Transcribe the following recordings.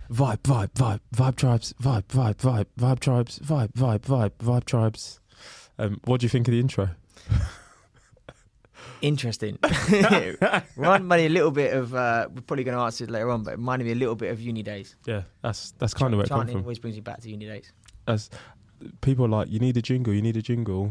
Vibe tribes, vibe tribes, vibe tribes. What do you think of the intro? Interesting. Reminded me a little bit of, we're probably going to answer it later on, but it reminded me a little bit of uni days. Yeah, that's kind of where it comes from. Always brings me back to uni days. As people are like, you need a jingle.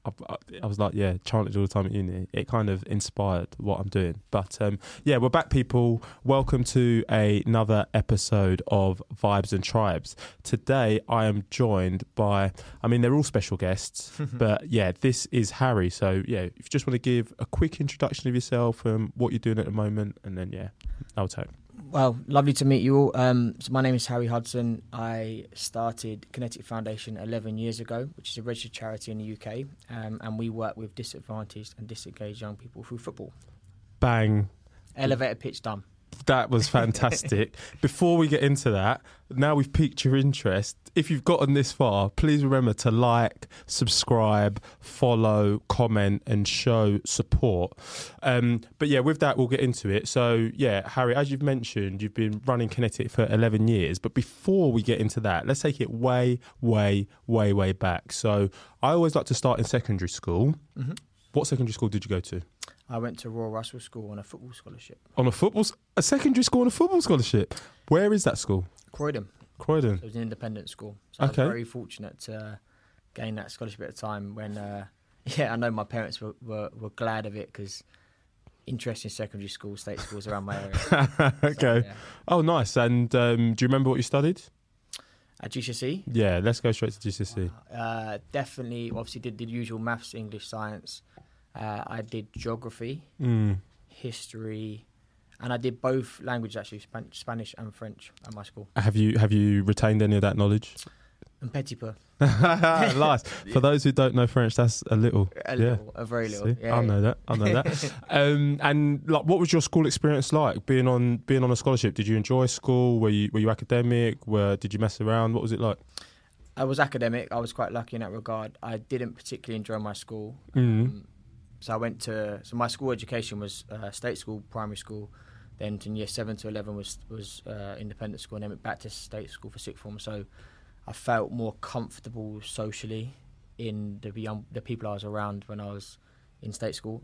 I was like, yeah, chant it all the time at uni. It kind of inspired what I'm doing. But yeah, we're back, people. Welcome to another episode of Vibes and Tribes. Today, I am joined by, they're all special guests, but yeah, this is Harry. So yeah, if you just want to give a quick introduction of yourself and what you're doing at the moment, and then yeah, I'll take. Well, lovely to meet you all. So my name is Harry Hudson. I started Kinetic Foundation 11 years ago, which is a registered charity in the UK, and we work with disadvantaged and disengaged young people through football. Bang. Elevator pitch done. That was fantastic. Before we get into that, now we've piqued your interest. If you've gotten this far, please remember to like, subscribe, follow, comment and show support. But yeah, with that, we'll get into it. So yeah, Harry, as you've mentioned, you've been running Kinetic for 11 years. But before we get into that, let's take it way back. So I always like to start in secondary school. Mm-hmm. What secondary school did you go to? I went to Royal Russell School on a football scholarship. A secondary school on a football scholarship? Where is that school? Croydon. So it was an independent school. So I was very fortunate to gain that scholarship at a time when, I know my parents were glad of it because interesting secondary school, state schools around my area. Okay. So, yeah. Oh, nice. And do you remember what you studied? At GCSE? Yeah, let's go straight to GCSE. Definitely, obviously did the usual maths, English, science. I did geography, history, and I did both languages actually, Spanish and French at my school. Have you retained any of that knowledge? Un petit peu. Nice. For those who don't know French, that's a little. A very little. Yeah, I know that. And like, what was your school experience like? Being on a scholarship, did you enjoy school? Were you academic? Did you mess around? What was it like? I was academic. I was quite lucky in that regard. I didn't particularly enjoy my school. So my school education was state school, primary school, then from year 7 to 11 was independent school, and then went back to state school for sixth form. So I felt more comfortable socially in the people I was around when I was in state school.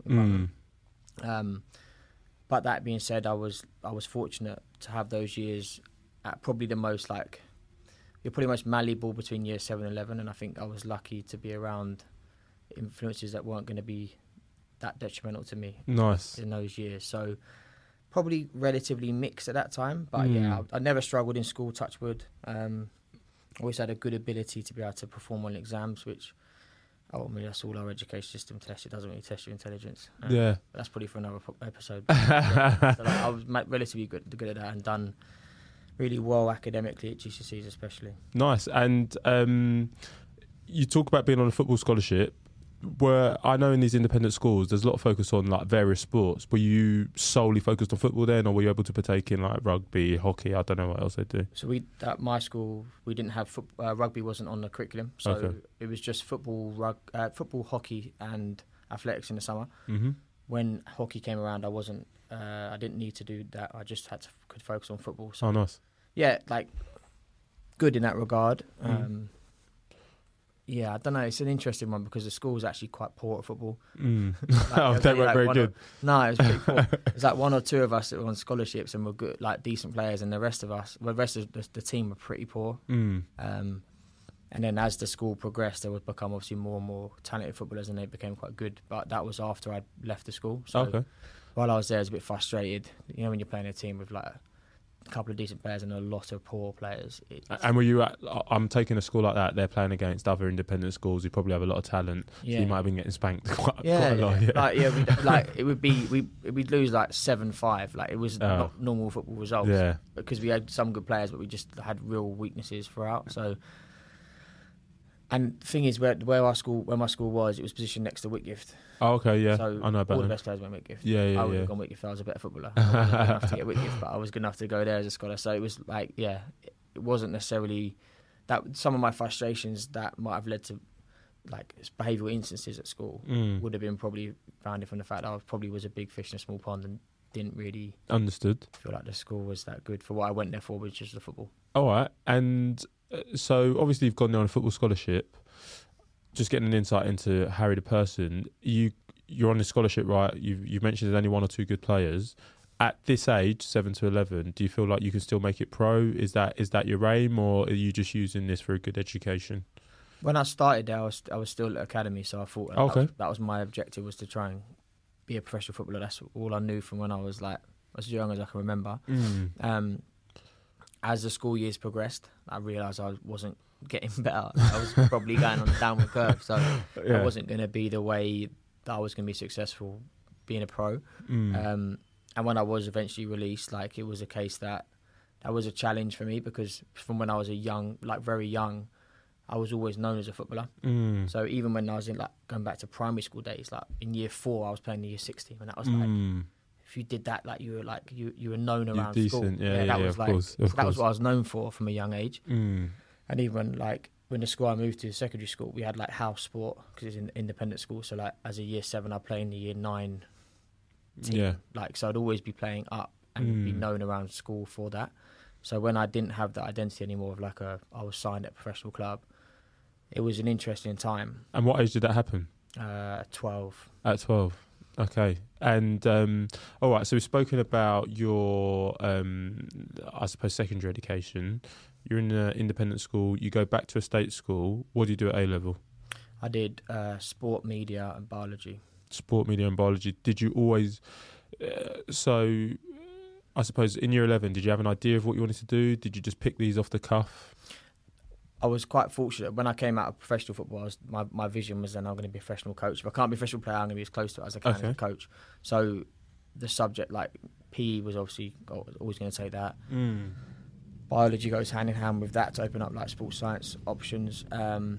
But that being said, I was fortunate to have those years at probably the most you're pretty much malleable between year 7 and 11, and I think I was lucky to be around influences that weren't going to be that detrimental to me. Nice. In those years. So probably relatively mixed at that time, but yeah, I never struggled in school, touch wood. Always had a good ability to be able to perform on exams, which ultimately that's all our education system tests. It doesn't really test your intelligence. Yeah. But that's probably for another episode. Yeah, so I was relatively good at that and done really well academically at GCSEs especially. Nice. And you talk about being on a football scholarship. I know in these independent schools there's a lot of focus on like various sports. Were you solely focused on football then, or were you able to partake in like rugby, hockey? I don't know what else they do. So at my school we didn't have rugby, wasn't on the curriculum, so it was just football, hockey and athletics in the summer. Mm-hmm. When hockey came around, I didn't need to do that. I just could focus on football. So, nice. Yeah, good in that regard. Yeah, I don't know. It's an interesting one because the school was actually quite poor at football. They weren't very good. No, it was pretty poor. It was one or two of us that were on scholarships and were good, decent players, and the rest of the team were pretty poor. And then as the school progressed, there would become obviously more and more talented footballers, and they became quite good. But that was after I'd left the school. So while I was there, I was a bit frustrated. You know, when you're playing a team with a couple of decent players and a lot of poor players. And were you I'm taking a school like that, they're playing against other independent schools who probably have a lot of talent, so you might have been getting spanked quite a lot. We'd lose 7-5, it was not normal football results, because we had some good players but we just had real weaknesses throughout. So, and the thing is, where my school was, it was positioned next to Whitgift. Oh, okay, yeah. So I know about all them. the best players went Whitgift. Yeah. I would have gone Whitgift if I was a better footballer. I wasn't good enough to get Whitgift, but I was good enough to go there as a scholar. So it was it wasn't necessarily that. Some of my frustrations that might have led to behavioural instances at school would have been probably founded from the fact that I probably was a big fish in a small pond and didn't really Understood. feel like the school was that good for what I went there for, which is the football. All right. And so obviously you've gone there on a football scholarship. Just getting an insight into Harry the person. You're on the scholarship, right? You've mentioned there's only 1 or 2 good players. At this age, 7 to 11, do you feel like you can still make it pro? Is that your aim, or are you just using this for a good education? When I started there, I was still at academy, so I thought that was my objective, was to try and be a professional footballer. That's all I knew from when I was like as young as I can remember. As the school years progressed, I realised I wasn't getting better. I was probably going on a downward curve, so I wasn't going to be the way that I was going to be successful being a pro. And when I was eventually released, like, it was a case that was a challenge for me, because from when I was very young, I was always known as a footballer. So even when I was in, like, going back to primary school days, like in year 4, I was playing the year 6 team, and that was like, if you did that, like, you were known around school. That was what I was known for from a young age. And even when the school I moved to, secondary school, we had like house sport, because it's an independent school. So like as a year 7, I played in the year 9 team. So I'd always be playing up and be known around school for that. So when I didn't have that identity anymore of I was signed at a professional club, it was an interesting time. And what age did that happen? 12. At 12. Okay. And all right, so we've spoken about your I suppose secondary education. You're in an independent school, you go back to a state school. What do you do at A level? I did sport, media and biology. Sport, media and biology. Did you always so I suppose in year 11, did you have an idea of what you wanted to do? Did you just pick these off the cuff? I was quite fortunate. When I came out of professional football, my vision was then I'm going to be a professional coach. If I can't be a professional player, I'm going to be as close to it as I can as a coach. So the subject, like PE, was obviously always going to take that. Biology goes hand in hand with that to open up like sports science options. And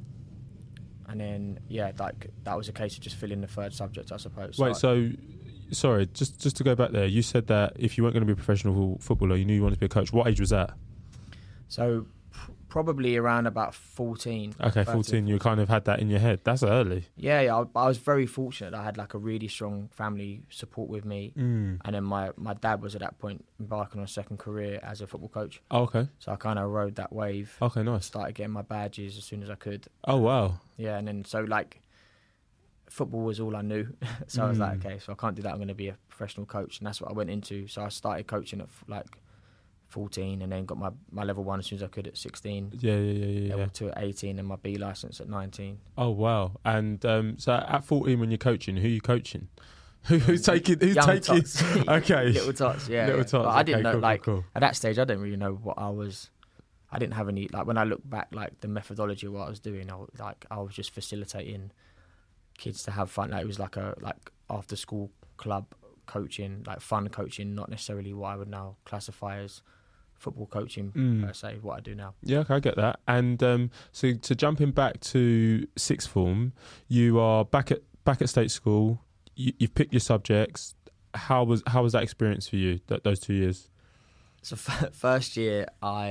then, that was a case of just filling the third subject, I suppose. Sorry, just to go back there, you said that if you weren't going to be a professional footballer, you knew you wanted to be a coach. What age was that? So probably around about 14. Okay, 14. You kind of had that in your head. That's early. Yeah. I was very fortunate. I had like a really strong family support with me. And then my dad was at that point embarking on a second career as a football coach. Oh, okay. So I kind of rode that wave. Okay, nice. Started getting my badges as soon as I could. Oh, wow. Yeah, and then so like football was all I knew. So I was like, okay, so I can't do that. I'm going to be a professional coach. And that's what I went into. So I started coaching at like 14, and then got my level 1 as soon as I could at 16. Yeah. Level 2 at 18, and my B licence at 19. Oh, wow. And so at 14, when you're coaching, who are you coaching? Who's taking? Tots. Okay. Little tots, yeah. Little tots. But I didn't know, cool. At that stage, I didn't really know what I was. I didn't have any, when I look back, the methodology of what I was doing, I was just facilitating kids to have fun. It was like after school club coaching, fun coaching, not necessarily what I would now classify as football coaching per se, what I do now. Yeah, okay, I get that. And so jumping back to sixth form, you are back at state school. You've picked your subjects. How was that experience for you? Those 2 years. So first year,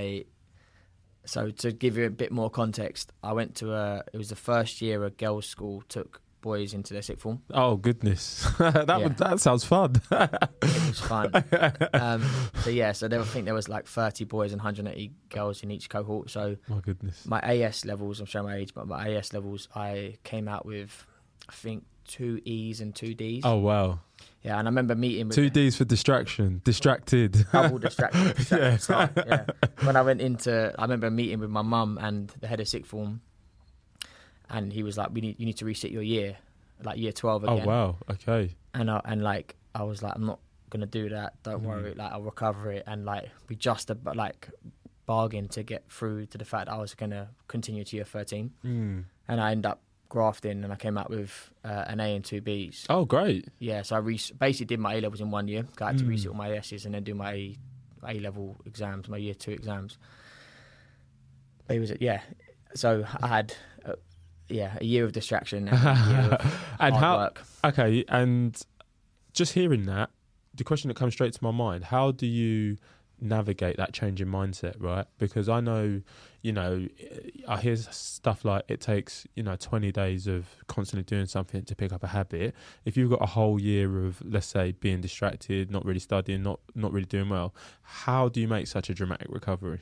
so to give you a bit more context, I went to it was the first year a girls' school took boys into their sixth form. Oh goodness, that sounds fun. It was fun. So I think there was 30 boys and 180 girls in each cohort. So my goodness, my AS levels, I'm showing my age, but my AS levels, I came out with, I think, 2 E's and 2 D's. Oh wow. Yeah, and I remember meeting with 2 D's for distracted. Double distracted. Yeah. When I went I remember meeting with my mum and the head of sixth form, and he was like, you need to resit your year, year 12 again. Oh wow, okay. And I was like, I'm not gonna do that. Don't worry, I'll recover it. And we just bargained to get through to the fact that I was gonna continue to year 13. And I ended up grafting, and I came out with an A and 2 B's. Oh, great. Yeah, so I basically did my A levels in 1 year. I had to resit all my S's and then do my A level exams, my year 2 exams. But it was so I had a year of distraction and a year of and hard work. Okay, and just hearing that, the question that comes straight to my mind: how do you navigate that change in mindset, right? Because I know, I hear stuff like it takes, 20 days of constantly doing something to pick up a habit. If you've got a whole year of, let's say, being distracted, not really studying, not really doing well, how do you make such a dramatic recovery?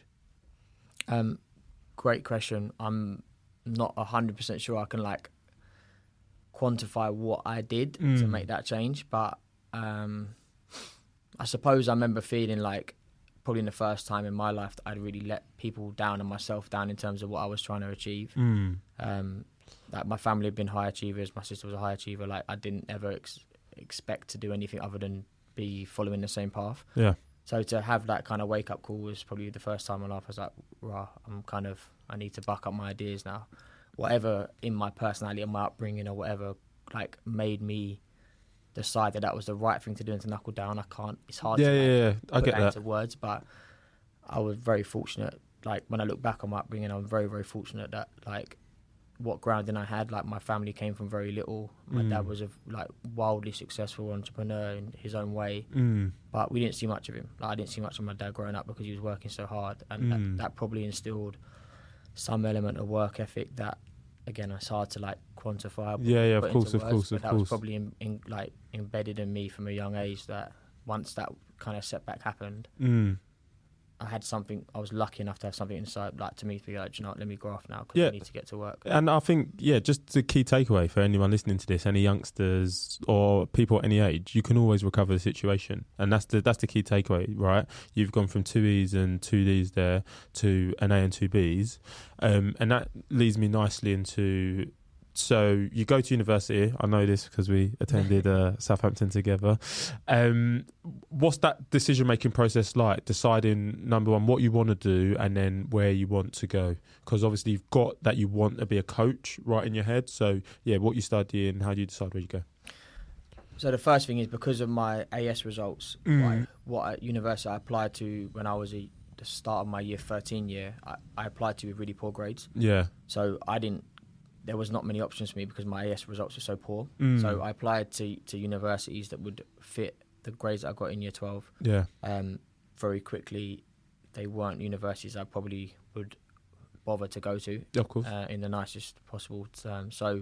Great question. I'm not 100% sure I can quantify what I did to make that change, but I suppose I remember feeling like probably in the first time in my life that I'd really let people down and myself down in terms of what I was trying to achieve. Like my family had been high achievers, my sister was a high achiever. Like I didn't ever expect to do anything other than be following the same path. Yeah. So to have that kind of wake up call was probably the first time in my life I was like, rah, I need to buck up my ideas now. Whatever in my personality and my upbringing or whatever made me decide that was the right thing to do and to knuckle down. It's hard to I get that into words, but I was very fortunate. Like when I look back on my upbringing, I'm very, very fortunate that what grounding I had. Like my family came from very little. My dad was a wildly successful entrepreneur in his own way, but we didn't see much of him. I didn't see much of my dad growing up because he was working so hard, and that probably instilled some element of work ethic that, again, it's hard to quantify. Of course. That was probably embedded in me from a young age. That once that kind of setback happened, I had something. I was lucky enough to have something inside, to me to be like, let me graft now because I need to get to work. And I think, just the key takeaway for anyone listening to this, any youngsters or people at any age, you can always recover the situation, and that's the key takeaway, right? You've gone from 2 E's and 2 D's there to an A and 2 B's, and that leads me nicely into. So you go to university. I know this because we attended Southampton together. What's that decision-making process like? Deciding, number one, what you want to do and then where you want to go. Because obviously you've got that you want to be a coach right in your head. So, what you study and how do you decide where you go? So the first thing is because of my AS results, what university I applied to when I was the start of my year 13 year, I applied to with really poor grades. Yeah. So there was not many options for me because my AS results were so poor. So I applied to universities that would fit the grades that I got in year 12. Yeah. Very quickly, they weren't universities I probably would bother to go to. Of course. In the nicest possible terms. So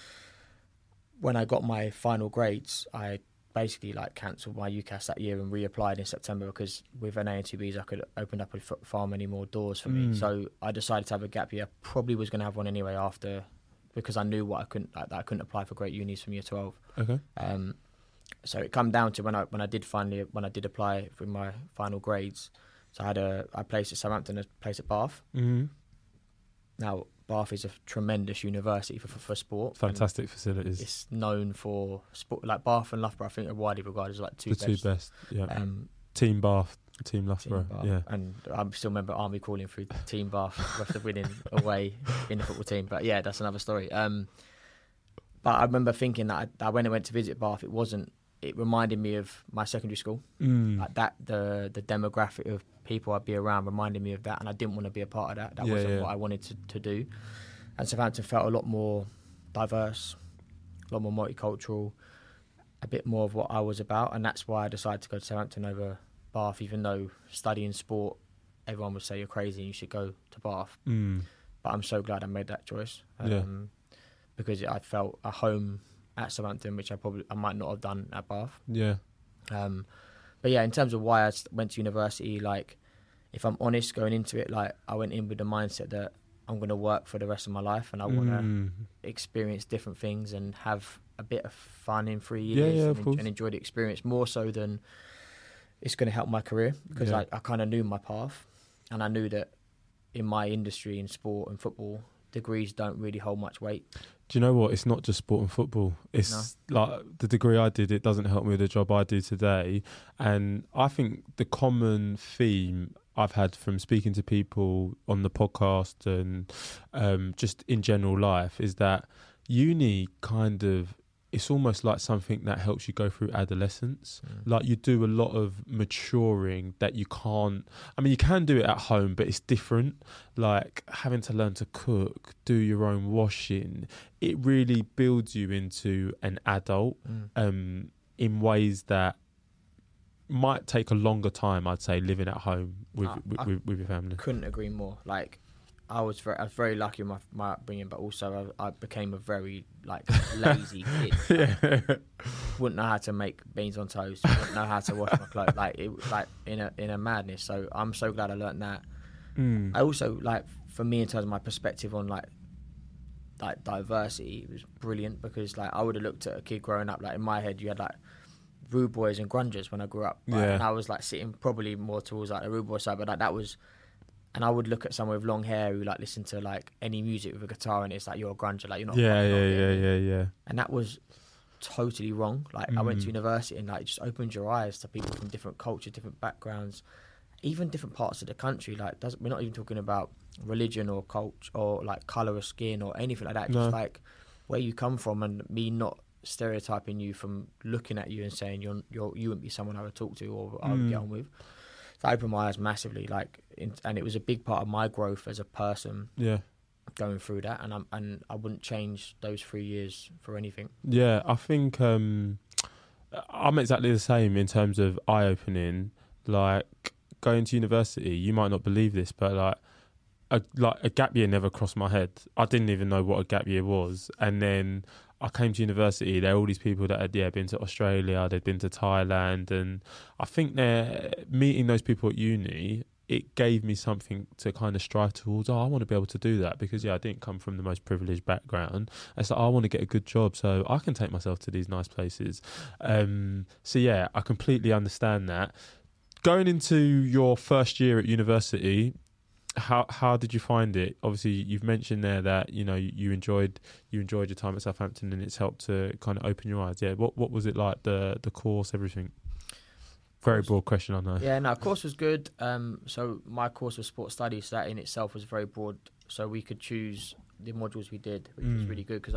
when I got my final grades, I basically cancelled my UCAS that year and reapplied in September because with an A and 2 Bs I could open up far many more doors for me. So I decided to have a gap year. Probably was going to have one anyway after, because I knew I couldn't apply for great unis from year 12. Okay. So it come down to when I did apply for my final grades. So I had a place at Southampton, a place at Bath. Now Bath is a tremendous university for sport. Fantastic facilities. It's known for sport. Bath and Loughborough, I think, are widely regarded as two best. Yeah. Team Bath. Team Loughborough, yeah. And I still remember Army calling through Team Bath after winning away in the football team. But yeah, that's another story. But I remember thinking that when I went to visit Bath, it reminded me of my secondary school. The demographic of people I'd be around reminded me of that, and I didn't want to be a part of that. That wasn't what I wanted to do. And Southampton felt a lot more diverse, a lot more multicultural, a bit more of what I was about, and that's why I decided to go to Southampton over Bath, even though studying sport, everyone would say you're crazy and you should go to Bath. But I'm so glad I made that choice because I felt a home at Southampton, which I might not have done at Bath. Yeah. But yeah, in terms of why I went to university, if I'm honest, going into it, I went in with the mindset that I'm going to work for the rest of my life and I want to experience different things and have a bit of fun in 3 years and enjoy the experience more so than it's going to help my career, because I kind of knew my path, and I knew that in my industry in sport and football, degrees don't really hold much weight. Do you know what? It's not just sport and football. It's the degree I did, it doesn't help me with the job I do today. And I think the common theme I've had from speaking to people on the podcast and just in general life is that uni it's almost like something that helps you go through adolescence. You do a lot of maturing that you can't. I mean, you can do it at home, but it's different. Having to learn to cook, do your own washing. It really builds you into an adult in ways that might take a longer time, I'd say, living at home with your family. Couldn't agree more. Like, I was very lucky with my upbringing, but also I became a very lazy kid. Wouldn't know how to make beans on toast. Wouldn't know how to wash my clothes. In a madness. So I'm so glad I learned that. I also for me, in terms of my perspective on diversity, it was brilliant, because I would have looked at a kid growing up, in my head you had rude boys and grungers when I grew up, right? And I was sitting probably more towards the rude boy side, but that was. And I would look at someone with long hair who listened to any music with a guitar, and it's you're a grunger, you're not. Yeah. And that was totally wrong. I went to university, and it just opened your eyes to people from different cultures, different backgrounds, even different parts of the country. We're not even talking about religion or culture or colour of skin or anything like that. No. Just where you come from, and me not stereotyping you from looking at you and saying you wouldn't be someone I would talk to or I would get on with. So I opened my eyes massively, and it was a big part of my growth as a person. Yeah. Going through that, and I wouldn't change those 3 years for anything. Yeah, I think I'm exactly the same in terms of eye-opening. Going to university, you might not believe this, but a gap year never crossed my head. I didn't even know what a gap year was, and then I came to university. There were all these people that had been to Australia, they'd been to Thailand, and I think meeting those people at uni, it gave me something to kind of strive towards. I want to be able to do that, because I didn't come from the most privileged background. It's I want to get a good job so I can take myself to these nice places. So yeah, I completely understand that. Going into your first year at university, how did you find it? Obviously, you've mentioned there that you enjoyed your time at Southampton, and it's helped to kind of open your eyes. Yeah, what was it like, the course, everything? Very broad question, I know. Yeah, no, course was good. So my course was sports studies, so that in itself was very broad. So we could choose the modules we did, which was really good, because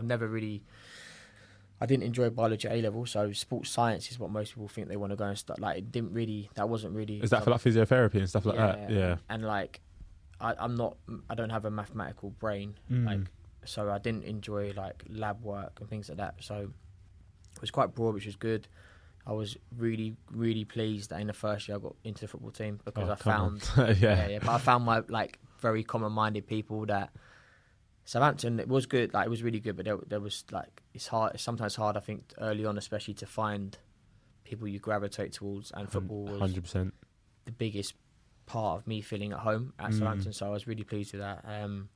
I didn't enjoy biology at A level. So sports science is what most people think they want to go and start. That wasn't really. Is that for physiotherapy and stuff like that? Yeah. And I don't have a mathematical brain, so I didn't enjoy lab work and things like that. So it was quite broad, which was good. I was really, really pleased that in the first year I got into the football team, because I found, but I found my very common-minded people. That Southampton, it was good, it was really good, but there was it's hard. It's sometimes hard, I think, early on, especially to find people you gravitate towards. And football was 100% the biggest part of me feeling at home at Southampton. So I was really pleased with that.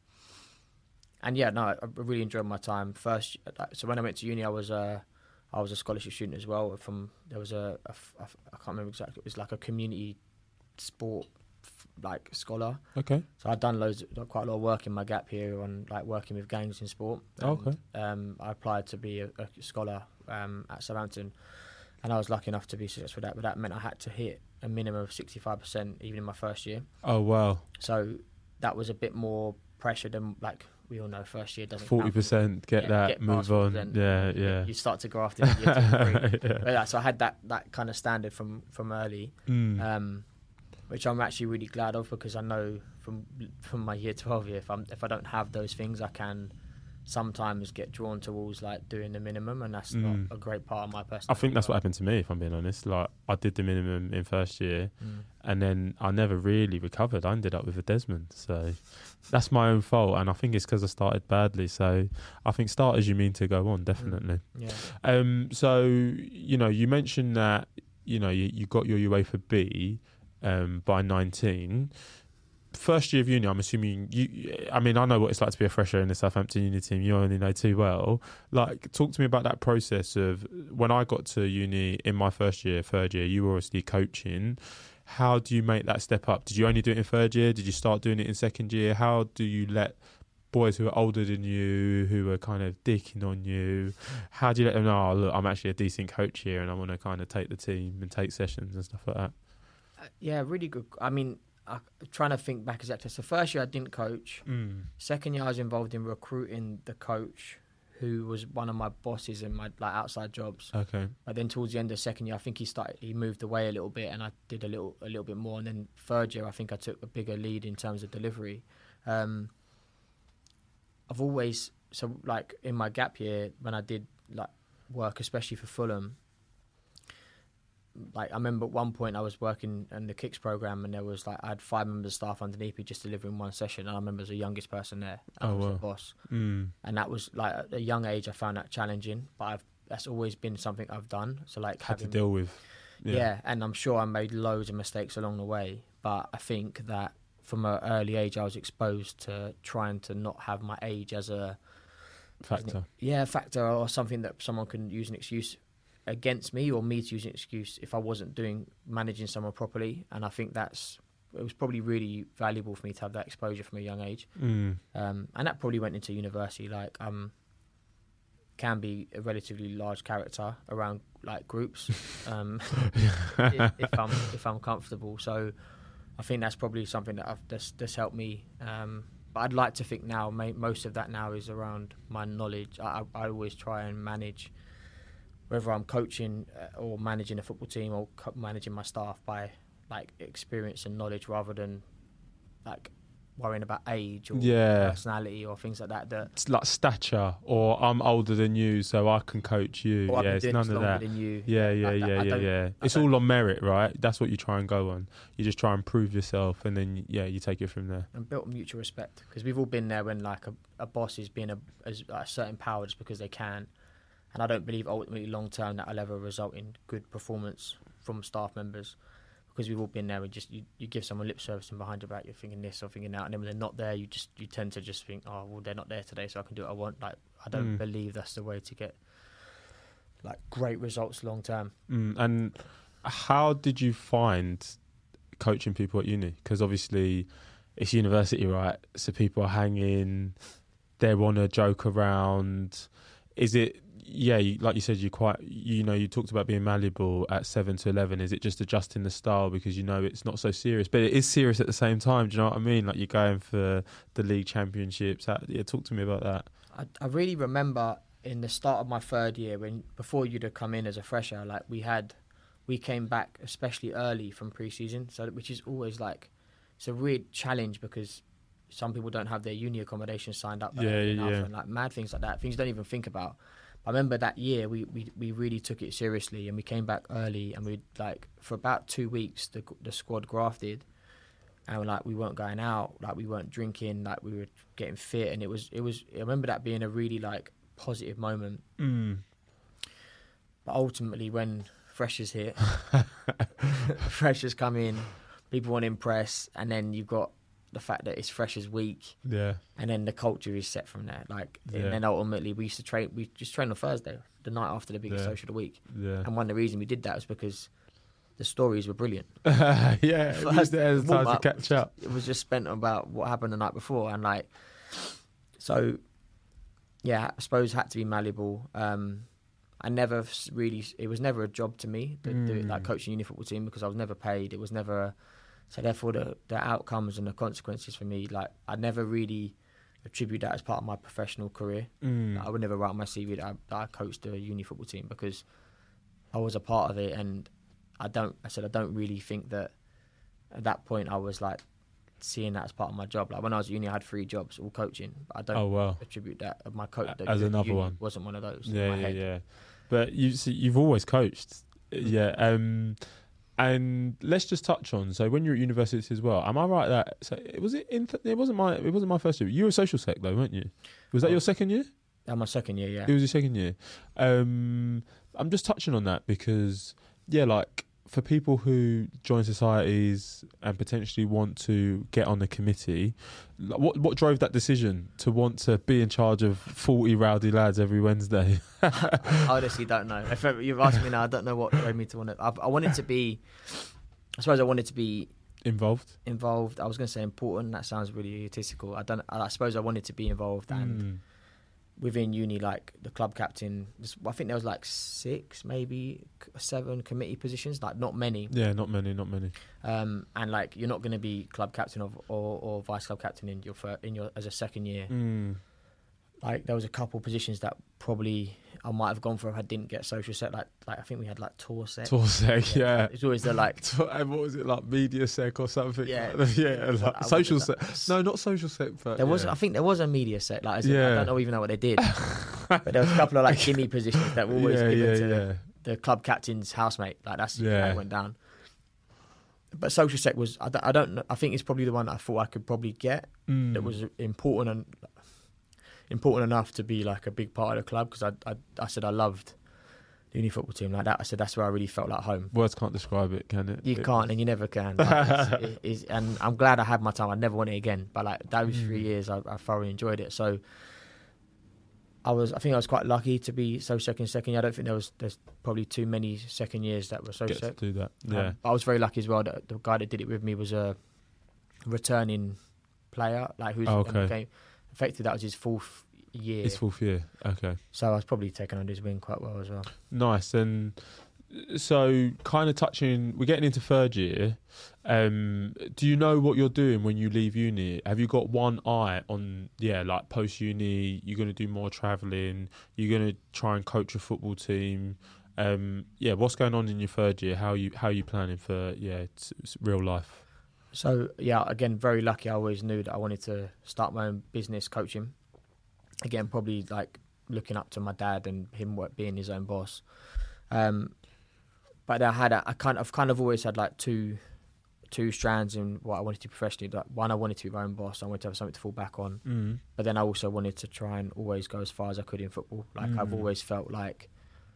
And yeah, no, I really enjoyed my time. First, so when I went to uni, I was a scholarship student as well. There was I can't remember exactly. It was a community sport scholar. Okay. So I'd done quite a lot of work in my gap here on working with gangs in sport. Okay. I applied to be a scholar at Southampton, and I was lucky enough to be successful with that. But that meant I had to hit a minimum of 65% even in my first year. Oh wow. So that was a bit more pressure than we all know, first year doesn't 40%, get move on. Yeah. You start to graft in year 2 and 3. But so I had that kind of standard from early, which I'm actually really glad of, because I know from my year 12 year, if I don't have those things, I can sometimes get drawn towards doing the minimum, and that's not a great part of my personality. I think that's what happened to me, if I'm being honest. I did the minimum in first year, and then I never really recovered. I ended up with a Desmond, so that's my own fault, and I think it's because I started badly. So I think start as you mean to go on, definitely. Yeah. So you mentioned that you got your UEFA B by 19. First year of uni, I'm assuming I know what it's like to be a fresher in the Southampton uni team. You only know too well. Talk to me about that process of when I got to uni in my first year, third year. You were obviously coaching. How do you make that step up? Did you only do it in third year? Did you start doing it in second year? How do you let boys who are older than you, who are kind of dicking on you, how do you let them know, look, I'm actually a decent coach here, and I want to kind of take the team and take sessions and stuff like that? Yeah, really good. I'm trying to think back exactly. So first year I didn't coach. Second year I was involved in recruiting the coach, who was one of my bosses in my outside jobs. Okay. But then towards the end of second year, I think he moved away a little bit, and I did a little bit more. And then third year, I think I took a bigger lead in terms of delivery. I've always in my gap year when I did work, especially for Fulham, like I remember at one point I was working in the kicks program, and there was like I had 5 members of staff underneath me just delivering one session, and I remember as the youngest person there. I was the boss, and that was like at a young age I found that challenging, but that's always been something I've done. So like had to deal with. Yeah, and I'm sure I made loads of mistakes along the way, but I think that from an early age I was exposed to trying to not have my age as a factor. Factor, or something that someone can use an excuse against me, or me to use an excuse if I wasn't managing someone properly. And I think it was probably really valuable for me to have that exposure from a young age. And that probably went into university. Like can be a relatively large character around like groups if I'm comfortable. So I think that's probably something that that's helped me. But I'd like to think now most of that now is around my knowledge. I always try and manage, whether I'm coaching or managing a football team or managing my staff, by like experience and knowledge rather than like worrying about age or personality or things like that. It's like stature, or I'm older than you, so I can coach you. Or It's none of that. Than you. Yeah. It's all on merit, right? That's what you try and go on. You just try and prove yourself, and then you take it from there. And built mutual respect, because we've all been there when like a boss is being a certain power just because they can. And I don't believe ultimately long term that will ever result in good performance from staff members. Because we've all been there, and you give someone lip service, and behind your back you're thinking this or thinking that, and then when they're not there, you tend to just think, oh well, they're not there today, so I can do what I want. Like I don't believe that's the way to get like great results long term. And how did you find coaching people at uni? Because obviously it's university, right? So people are hanging, they want to joke around. Is it? Yeah, like you said, you talked about being malleable at 7 to 11. Is it just adjusting the style because it's not so serious, but it is serious at the same time? Do you know what I mean? Like you're going for the league championships. Talk to me about that. I really remember in the start of my third year, before you'd have come in as a fresher, like we came back especially early from pre-season, so which is always like it's a weird challenge because some people don't have their uni accommodation signed up and like mad things like that, things you don't even think about. I remember that year we really took it seriously, and we came back early, and we like for about 2 weeks the squad grafted, and like we weren't going out, like we weren't drinking, like we were getting fit, and it was I remember that being a really like positive moment. But ultimately when freshers hit, freshers come in, people want to impress, and then you've got the fact that it's Freshers Week, and then the culture is set from there. And then ultimately we just train on Thursday, the night after the biggest social of the week. And one of the reasons we did that was because the stories were brilliant. It was there time to catch up. It was just spent about what happened the night before, and like, so I suppose had to be malleable. I never really, it was never a job to me to do it, like coaching a uni football team, because I was never paid. It was never. So therefore, the outcomes and the consequences for me, like I never really attribute that as part of my professional career. Like, I would never write on my CV that I coached a uni football team, because I was a part of it, and I don't really think that at that point I was like seeing that as part of my job. Like when I was at uni, I had 3 jobs, all coaching. But I don't attribute that of my coach as another one. Wasn't one of those. Yeah. But you've always coached, And let's just touch on, so when you were at university as well, am I right that it wasn't my first year. You were social sec though, weren't you? Was that your second year? That was my second year, yeah. It was your second year. I'm just touching on that because like for people who join societies and potentially want to get on the committee, what drove that decision to want to be in charge of 40 rowdy lads every Wednesday? I honestly don't know. If you've asked me now, I don't know what drove me to want to. I wanted to be. I suppose I wanted to be involved. I was going to say important. That sounds really egotistical. I suppose I wanted to be involved, and within uni, like the club captain, I think there was like 6, maybe 7 committee positions. Like not many. Yeah, not many. And like you're not going to be club captain or vice club captain in your as a second year. Like there was a couple positions that probably I might have gone for if I didn't get social sec. Like I think we had like tour sec. Yeah. It's always the like. What was it, like media sec or something? Yeah. Like social sec. No, not social sec. But there was. I think there was a media sec. Like I don't know even know what they did. But there was a couple of like gimme positions that were always given to the club captain's housemate. Like that's how it went down. But Social Sec was, I don't know, I think it's probably the one that I thought I could probably get that was important enough to be like a big part of the club, because I said I loved the uni football team like that. I said that's where I really felt like home. Words can't describe it, can it? You can't, and you never can. Like, and I'm glad I had my time. I'd never want it again. But like those 3 years, I thoroughly enjoyed it. So I think I was quite lucky to be second year. I don't think there's probably too many second years that were Get to do that. Yeah. But I was very lucky as well that the guy that did it with me was a returning player, like who's effectively that was his fourth year. His fourth year. Okay. So I was probably taken under his wing quite well as well. Nice. And so kind of we're getting into third year. Do you know what you're doing when you leave uni? Have you got one eye on, like post uni, you're going to do more travelling, you're going to try and coach a football team? What's going on in your third year? How are you planning for, real life? So, again, very lucky. I always knew that I wanted to start my own business coaching. Again, probably like looking up to my dad and him being his own boss. But I've kind of always had like two strands in what I wanted to do professionally. Like one, I wanted to be my own boss. I wanted to have something to fall back on. But then I also wanted to try and always go as far as I could in football. Like I've always felt like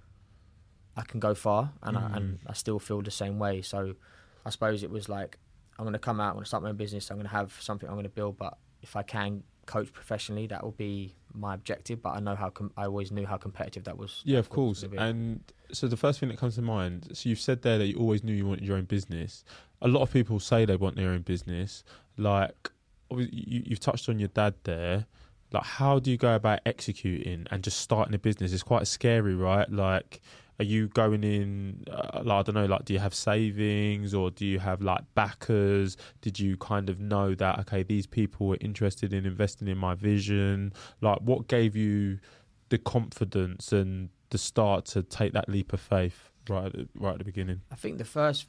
I can go far, and I still feel the same way. So I suppose it was like, I'm going to come out, I'm going to start my own business, I'm going to have something I'm going to build. But if I can coach professionally, that will be my objective. But I know I always knew how competitive that was. Yeah, of course. And so the first thing that comes to mind, so you've said there that you always knew you wanted your own business. A lot of people say they want their own business. Like, you've touched on your dad there. Like, how do you go about executing and just starting a business? It's quite scary, right? Like, are you going in, I don't know, like, do you have savings, or do you have like backers? Did you kind of know that, okay, these people were interested in investing in my vision? Like, what gave you the confidence and the start to take that leap of faith right at the beginning? I think the first,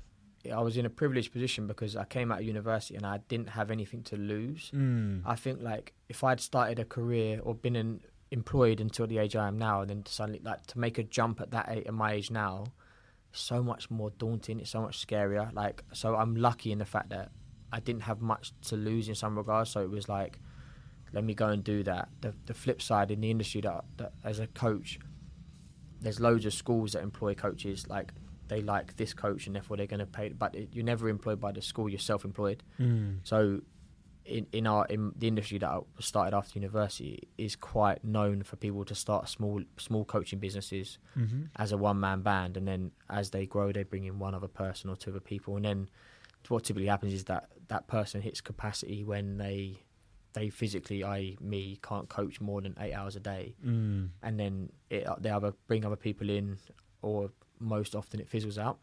I was in a privileged position because I came out of university and I didn't have anything to lose. I think if I'd started a career or been employed until the age I am now, and then suddenly to make a jump at my age now, it's so much more daunting. It's so much scarier. So I'm lucky in the fact that I didn't have much to lose in some regards. So it was like, let me go and do that. The flip side in the industry that as a coach, there's loads of schools that employ coaches. They like this coach and therefore they're going to pay. But you're never employed by the school. You're self-employed. So in the industry that I started after university is quite known for people to start small coaching businesses as a one-man band, and then as they grow, they bring in one other person or two other people, and then what typically happens is that person hits capacity when they physically, i.e. me, can't coach more than 8 hours a day, and then they either bring other people in, or most often it fizzles out.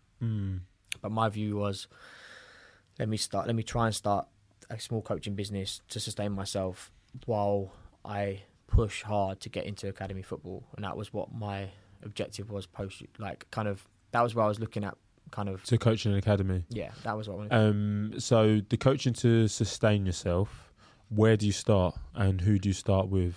But my view was, let me try and start a small coaching business to sustain myself while I push hard to get into academy football, and that was what my objective was that was what I was looking at, to coach in an academy. Yeah, that was what I wanted. So the coaching to sustain yourself, where do you start and who do you start with?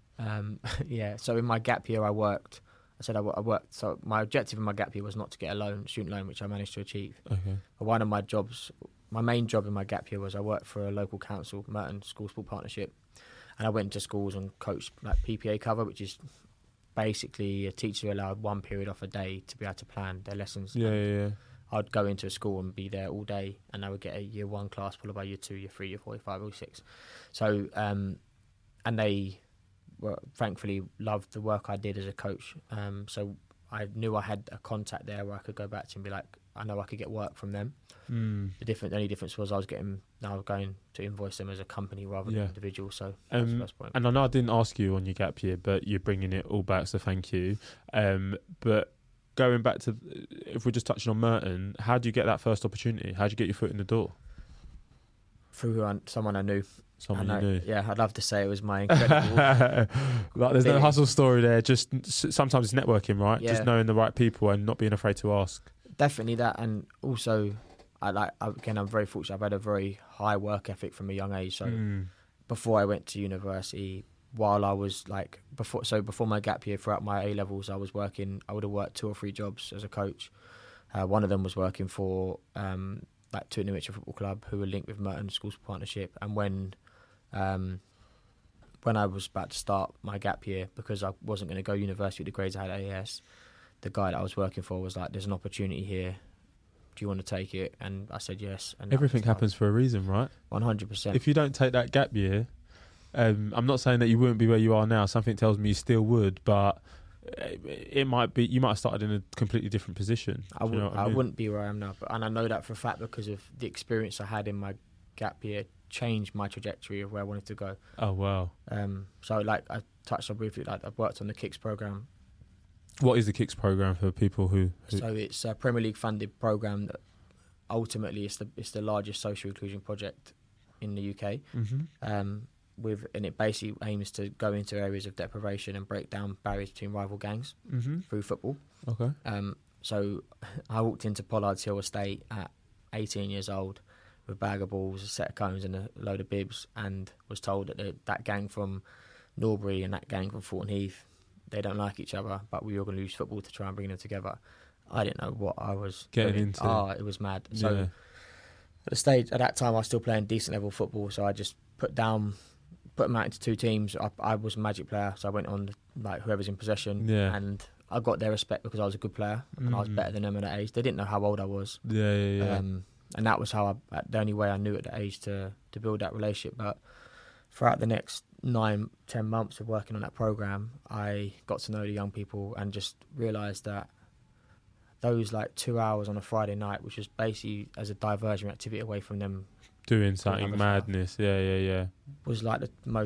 So in my gap year I worked. So my objective in my gap year was not to get a student loan, which I managed to achieve. Okay. But one of my jobs, my main job in my gap year, was I worked for a local council, Merton School Sport Partnership, and I went into schools and coached PPA cover, which is basically a teacher allowed one period off a day to be able to plan their lessons. Yeah. I'd go into a school and be there all day, and I would get a year 1 class followed by year 2, year 3, year 4, year 5, year 6. So, and they thankfully loved the work I did as a coach. So I knew I had a contact there where I could go back to and be like, I know I could get work from them. The only difference was I was going to invoice them as a company rather than individual. So that's the first point. And I know I didn't ask you on your gap year, but you're bringing it all back, so thank you. But going back to, if we're just touching on Merton, how do you get that first opportunity? How do you get your foot in the door? Through someone I knew. Someone you knew. Yeah, I'd love to say it was my incredible... There's no hustle story there. Just sometimes it's networking, right? Yeah. Just knowing the right people and not being afraid to ask. Definitely that, and also, I'm very fortunate. I've had a very high work ethic from a young age. So before I went to university, while I was like before my gap year, throughout my A levels, I was working. I would have worked 2 or 3 jobs as a coach. One of them was working for like Tooting Mitchell Football Club, who were linked with Merton Schools Partnership. And when I was about to start my gap year, because I wasn't going to go university with the grades I had at AES, the guy that I was working for was like, "There's an opportunity here. Do you want to take it?" And I said yes. And everything happens for a reason, right? 100%. If you don't take that gap year, I'm not saying that you wouldn't be where you are now. Something tells me you still would, but it might be you might have started in a completely different position. I wouldn't be where I am now, and I know that for a fact because of the experience I had in my gap year changed my trajectory of where I wanted to go. Oh wow! So like I touched on briefly, like I've worked on the Kicks program. What is the Kicks program for people who? So it's a Premier League funded program that ultimately it's the largest social inclusion project in the UK. Mm-hmm. And it basically aims to go into areas of deprivation and break down barriers between rival gangs through football. Okay. So I walked into Pollard's Hill Estate at 18 years old with a bag of balls, a set of cones and a load of bibs, and was told that that gang from Norbury and that gang from Thornton Heath, they don't like each other, but we were going to use football to try and bring them together. I didn't know what I was getting into. It was mad. So at that time I was still playing decent level football, so I just put them out into 2 teams. I was a Magic player, so I went on like whoever's in possession, and I got their respect because I was a good player and I was better than them at that age. They didn't know how old I was. And that was how the only way I knew at that age to build that relationship. But throughout the next 9-10 months of working on that program, I got to know the young people and just realised that those like 2 hours on a Friday night, which was basically as a diversion activity away from them doing something madness, was like the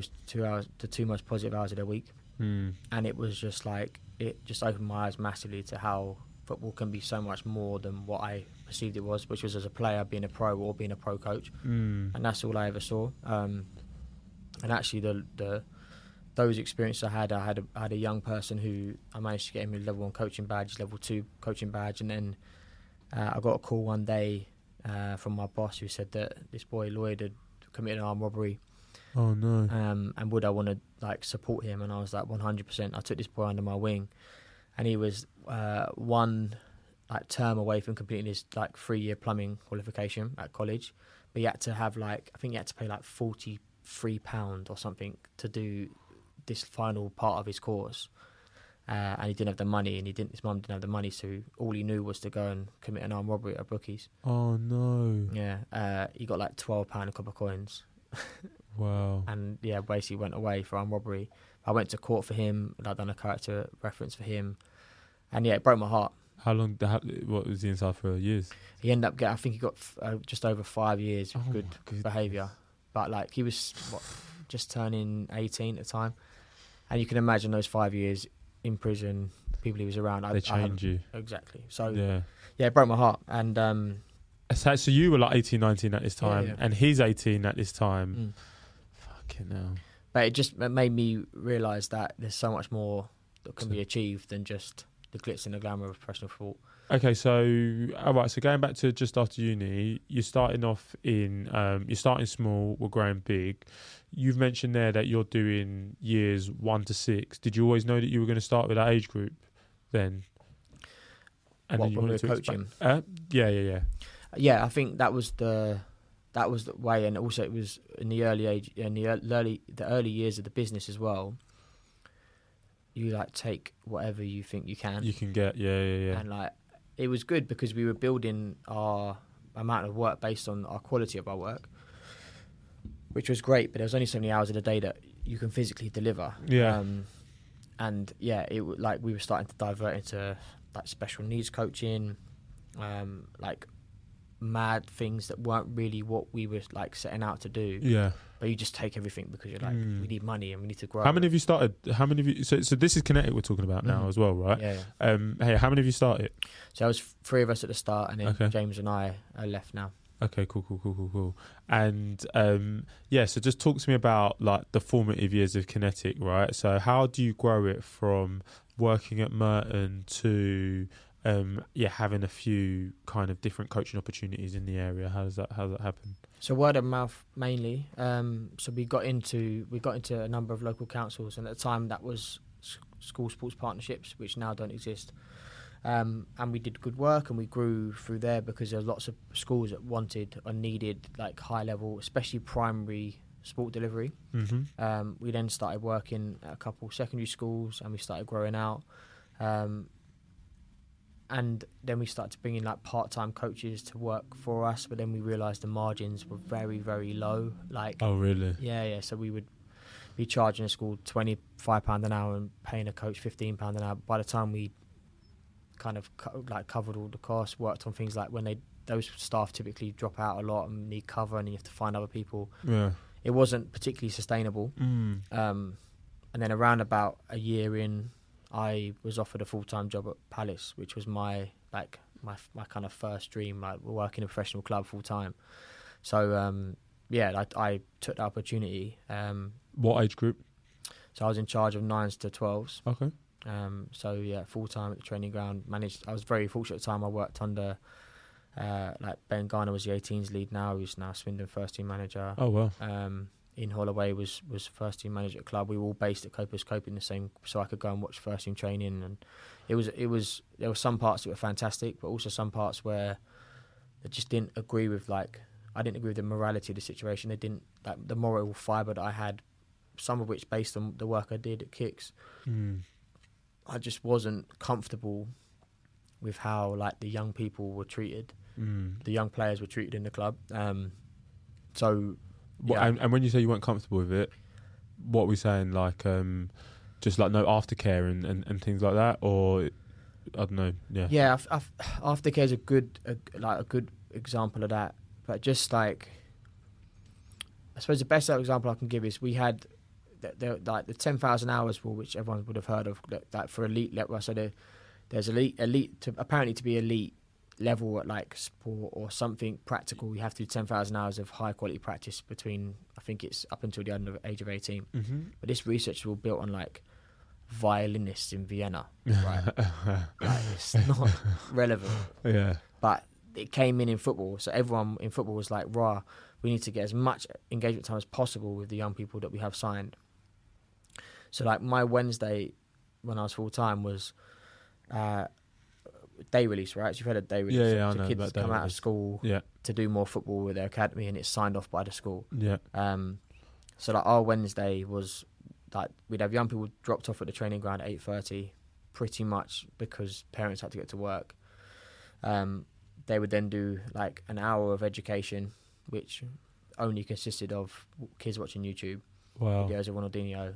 2 most positive hours of their week. And it was just like, it just opened my eyes massively to how football can be so much more than what I perceived it was, which was as a player being a pro or being a pro coach. And that's all I ever saw. And actually those experiences I had a young person who I managed to get him a level 1 coaching badge, level 2 coaching badge, and then I got a call one day from my boss who said that this boy Lloyd had committed an armed robbery. Oh no! And would I want to like support him? And I was like 100%. I took this boy under my wing, and he was one like term away from completing his like 3-year plumbing qualification at college, but he had to have I think he had to pay like £43 or something to do this final part of his course. And he didn't have the money, and his mum didn't have the money, so all he knew was to go and commit an armed robbery at a bookies. Oh no! Yeah, he got like £12 a copper coins. Wow! And yeah, basically went away for armed robbery. I went to court for him, and I'd done a character reference for him, and yeah, it broke my heart. How long? What was he inside for? Years? He ended up I think he got just over 5 years of good behaviour, but like he was just turning 18 at the time, and you can imagine those 5 years in prison, people he was around. They change you. Exactly. So yeah, it broke my heart. And so you were like 18, 19 at this time, and he's 18 at this time. Fucking hell. But it made me realise that there's so much more that can be achieved than just the glitz and the glamour of professional football. Okay, so all right, so going back to just after uni, you're starting off in, you're starting small, we're growing big. You've mentioned there that you're doing years 1 to 6. Did you always know that you were going to start with that age group then? And what, then you when we wanted were to coaching? Yeah, I think that was the way, and also it was in the early years of the business as well. You like take whatever you think you can. You can get, yeah. And like it was good because we were building our amount of work based on our quality of our work, which was great. But there was only so many hours of the day that you can physically deliver. Yeah. And yeah, we were starting to divert into like special needs coaching, like mad things that weren't really what we were like setting out to do. Yeah. But you just take everything because you're like, we need money and we need to grow. How many of you started? How many of you? So this is Kinetic we're talking about now as well, right? Yeah. Hey, how many of you started? So there was 3 of us at the start, and then James and I are left now. Okay, cool. And so just talk to me about like the formative years of Kinetic, right? So how do you grow it from working at Merton to having a few kind of different coaching opportunities in the area? How does that happen? So word of mouth mainly. So we got into a number of local councils, and at the time that was school sports partnerships, which now don't exist. And we did good work, and we grew through there because there was lots of schools that wanted or needed like high level, especially primary sport delivery. We then started working at a couple secondary schools, and we started growing out. And then we started to bring in like part-time coaches to work for us, but then we realised the margins were very, very low. Like, oh really? Yeah. So we would be charging a school £25 an hour and paying a coach £15 an hour. By the time we kind of covered all the costs, worked on things like when those staff typically drop out a lot and need cover, and you have to find other people. Yeah, it wasn't particularly sustainable. And then around about a year in, I was offered a full-time job at Palace, which was my kind of first dream, like working in a professional club full-time. So I took the opportunity. What age group? So I was in charge of 9s to 12s. Okay. Full-time at the training ground. I was very fortunate at the time. I worked under Ben Garner was the 18s lead now. He's now Swindon first team manager. Oh wow. Ian Holloway was first team manager at the club. We were all based at Copers Cope in the same, so I could go and watch first team training. And there were some parts that were fantastic, but also some parts where I just didn't agree with. Like, I didn't agree with the morality of the situation. They didn't, like, the moral fibre that I had, some of which based on the work I did at Kicks. I just wasn't comfortable with how like the young people were treated, the young players were treated in the club. And when you say you weren't comfortable with it, what are we saying? Like, just like no aftercare and things like that, or I don't know. Yeah. Yeah, aftercare is a good example of that. But just like, I suppose the best example I can give is we had the 10,000 hours rule, which everyone would have heard of, like for elite level. So there's elite to be elite level at like sport or something practical. You have to do 10,000 hours of high quality practice between, I think it's up until the age of 18. But this research was built on like violinists in Vienna, right? Like, it's not relevant. Yeah. But it came in football, so everyone in football was like, "Rah, we need to get as much engagement time as possible with the young people that we have signed." So like my Wednesday when I was full time was day release, right? So you've had a day release. Yeah, so I know. kids come out of school to do more football with their academy, and it's signed off by the school. Yeah. So like our Wednesday was like we'd have young people dropped off at the training ground at 8:30, pretty much because parents had to get to work. They would then do like an hour of education, which only consisted of kids watching YouTube. Wow. Videos of Ronaldinho.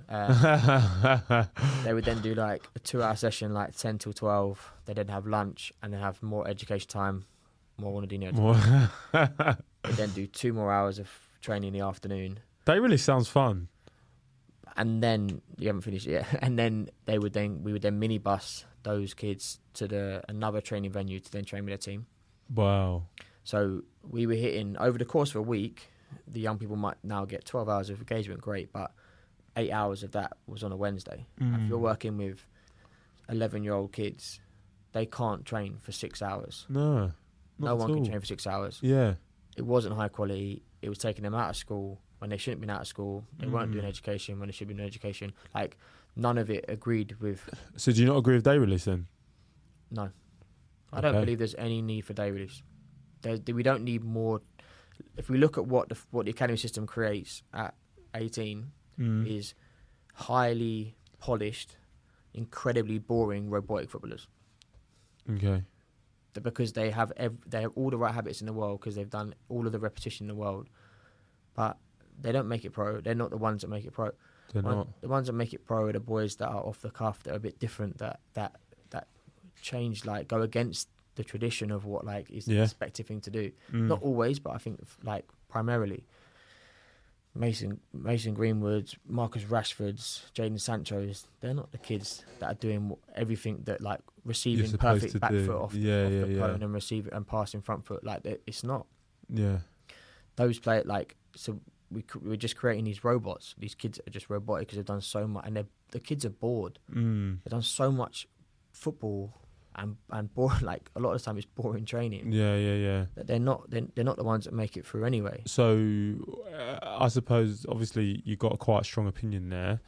They would then do like a 2-hour session, like 10 till 12. They then have lunch and then have more education time, more Ronaldinho time. They then do 2 more hours of training in the afternoon. That really sounds fun. And then you haven't finished yet. And then we would then minibus those kids to another training venue to then train with their team. Wow. So we were hitting over the course of a week. The young people might now get 12 hours of engagement, great, but 8 hours of that was on a Wednesday. If you're working with 11-year-old kids, they can't train for 6 hours. No one can train for 6 hours. Yeah. It wasn't high quality. It was taking them out of school when they shouldn't have been out of school. They weren't doing education when they should have been doing education. Like, none of it agreed with... So do you not agree with day release then? No. I don't believe there's any need for day release. We don't need more... If we look at what the academy system creates at 18 is highly polished, incredibly boring robotic footballers. Okay. Because they have all the right habits in the world, because they've done all of the repetition in the world, but they don't make it pro. They're not the ones that make it pro. They're not. The ones that make it pro are the boys that are off the cuff, that are a bit different, that change, like go against the tradition of what like is the expected thing to do. Not always, but I think like primarily Mason Greenwood's, Marcus Rashford's, Jadon Sancho's, they're not the kids that are doing everything that like receiving perfect back foot off the opponent and receiving and passing front foot. Like it's not. Yeah. Those play like, so we're just creating these robots. These kids are just robotic because they've done so much, and the kids are bored. They've done so much football and boring. Like a lot of the time, it's boring training. Yeah. That they're not the ones that make it through anyway. So I suppose obviously you got a quite strong opinion there.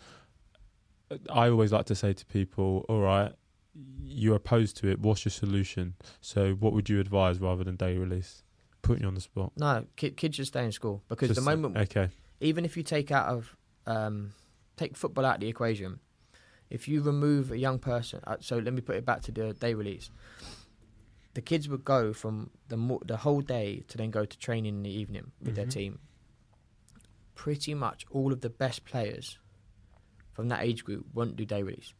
I always like to say to people, all right, you're opposed to it. What's your solution? So what would you advise rather than day release? Putting you on the spot. No, kids should stay in school because Just the moment, okay, even if you take football out of the equation, if you remove a young person, so let me put it back to the day release. The kids would go from the whole day to then go to training in the evening with their team. Pretty much all of the best players from that age group wouldn't do day release.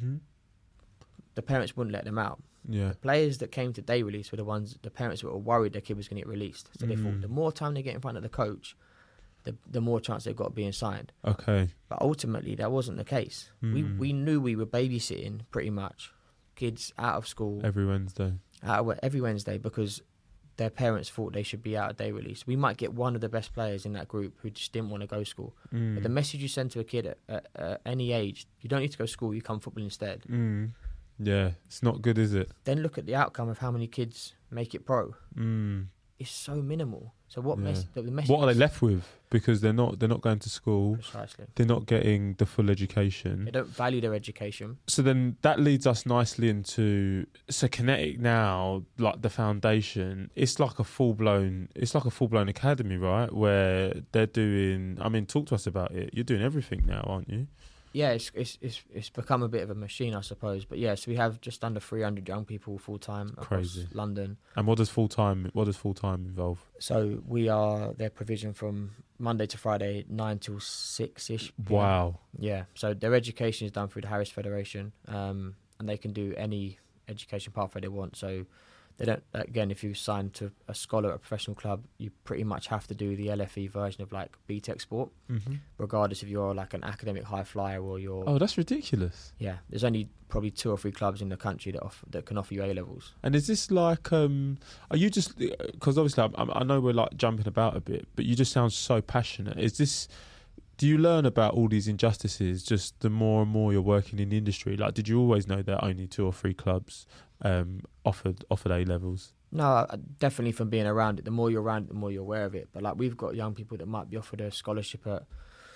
The parents wouldn't let them out. Yeah. The players that came to day release were the ones, the parents were worried their kid was going to get released. So they thought the more time they get in front of the coach, the more chance they've got of being signed. Okay. But ultimately, that wasn't the case. We knew we were babysitting pretty much kids out of school every Wednesday. Every Wednesday because their parents thought they should be out of day release. We might get one of the best players in that group who just didn't want to go school. But the message you send to a kid at any age, you don't need to go to school, you come football instead. Yeah, it's not good, is it? Then look at the outcome of how many kids make it pro. It's so minimal. So what the message? What are they left with? Because they're not going to school. Precisely. They're not getting the full education. They don't value their education. So then that leads us nicely into Kinetic now, like the foundation. It's like a full blown academy, right? Where they're doing. I mean, talk to us about it. You're doing everything now, aren't you? Yeah, it's become a bit of a machine, I suppose. But yeah, so we have just under 300 young people full time across London. And what does full time involve? So their provision from Monday to Friday, 9 till 6-ish. Wow. Yeah. So their education is done through the Harris Federation, and they can do any education pathway they want. So they don't. Again, if you sign to a scholar at a professional club, you pretty much have to do the LFE version of like BTEC Sport, regardless if you're like an academic high flyer or you're. Oh, that's ridiculous. Yeah, there's only probably 2 or 3 clubs in the country that can offer you A levels. And is this like? Are you just because obviously I know we're like jumping about a bit, but you just sound so passionate. Is this? Do you learn about all these injustices just the more and more you're working in the industry? Like, did you always know that only 2 or 3 clubs offered A levels? No, definitely from being around it. The more you're around it, the more you're aware of it. But like we've got young people that might be offered a scholarship at,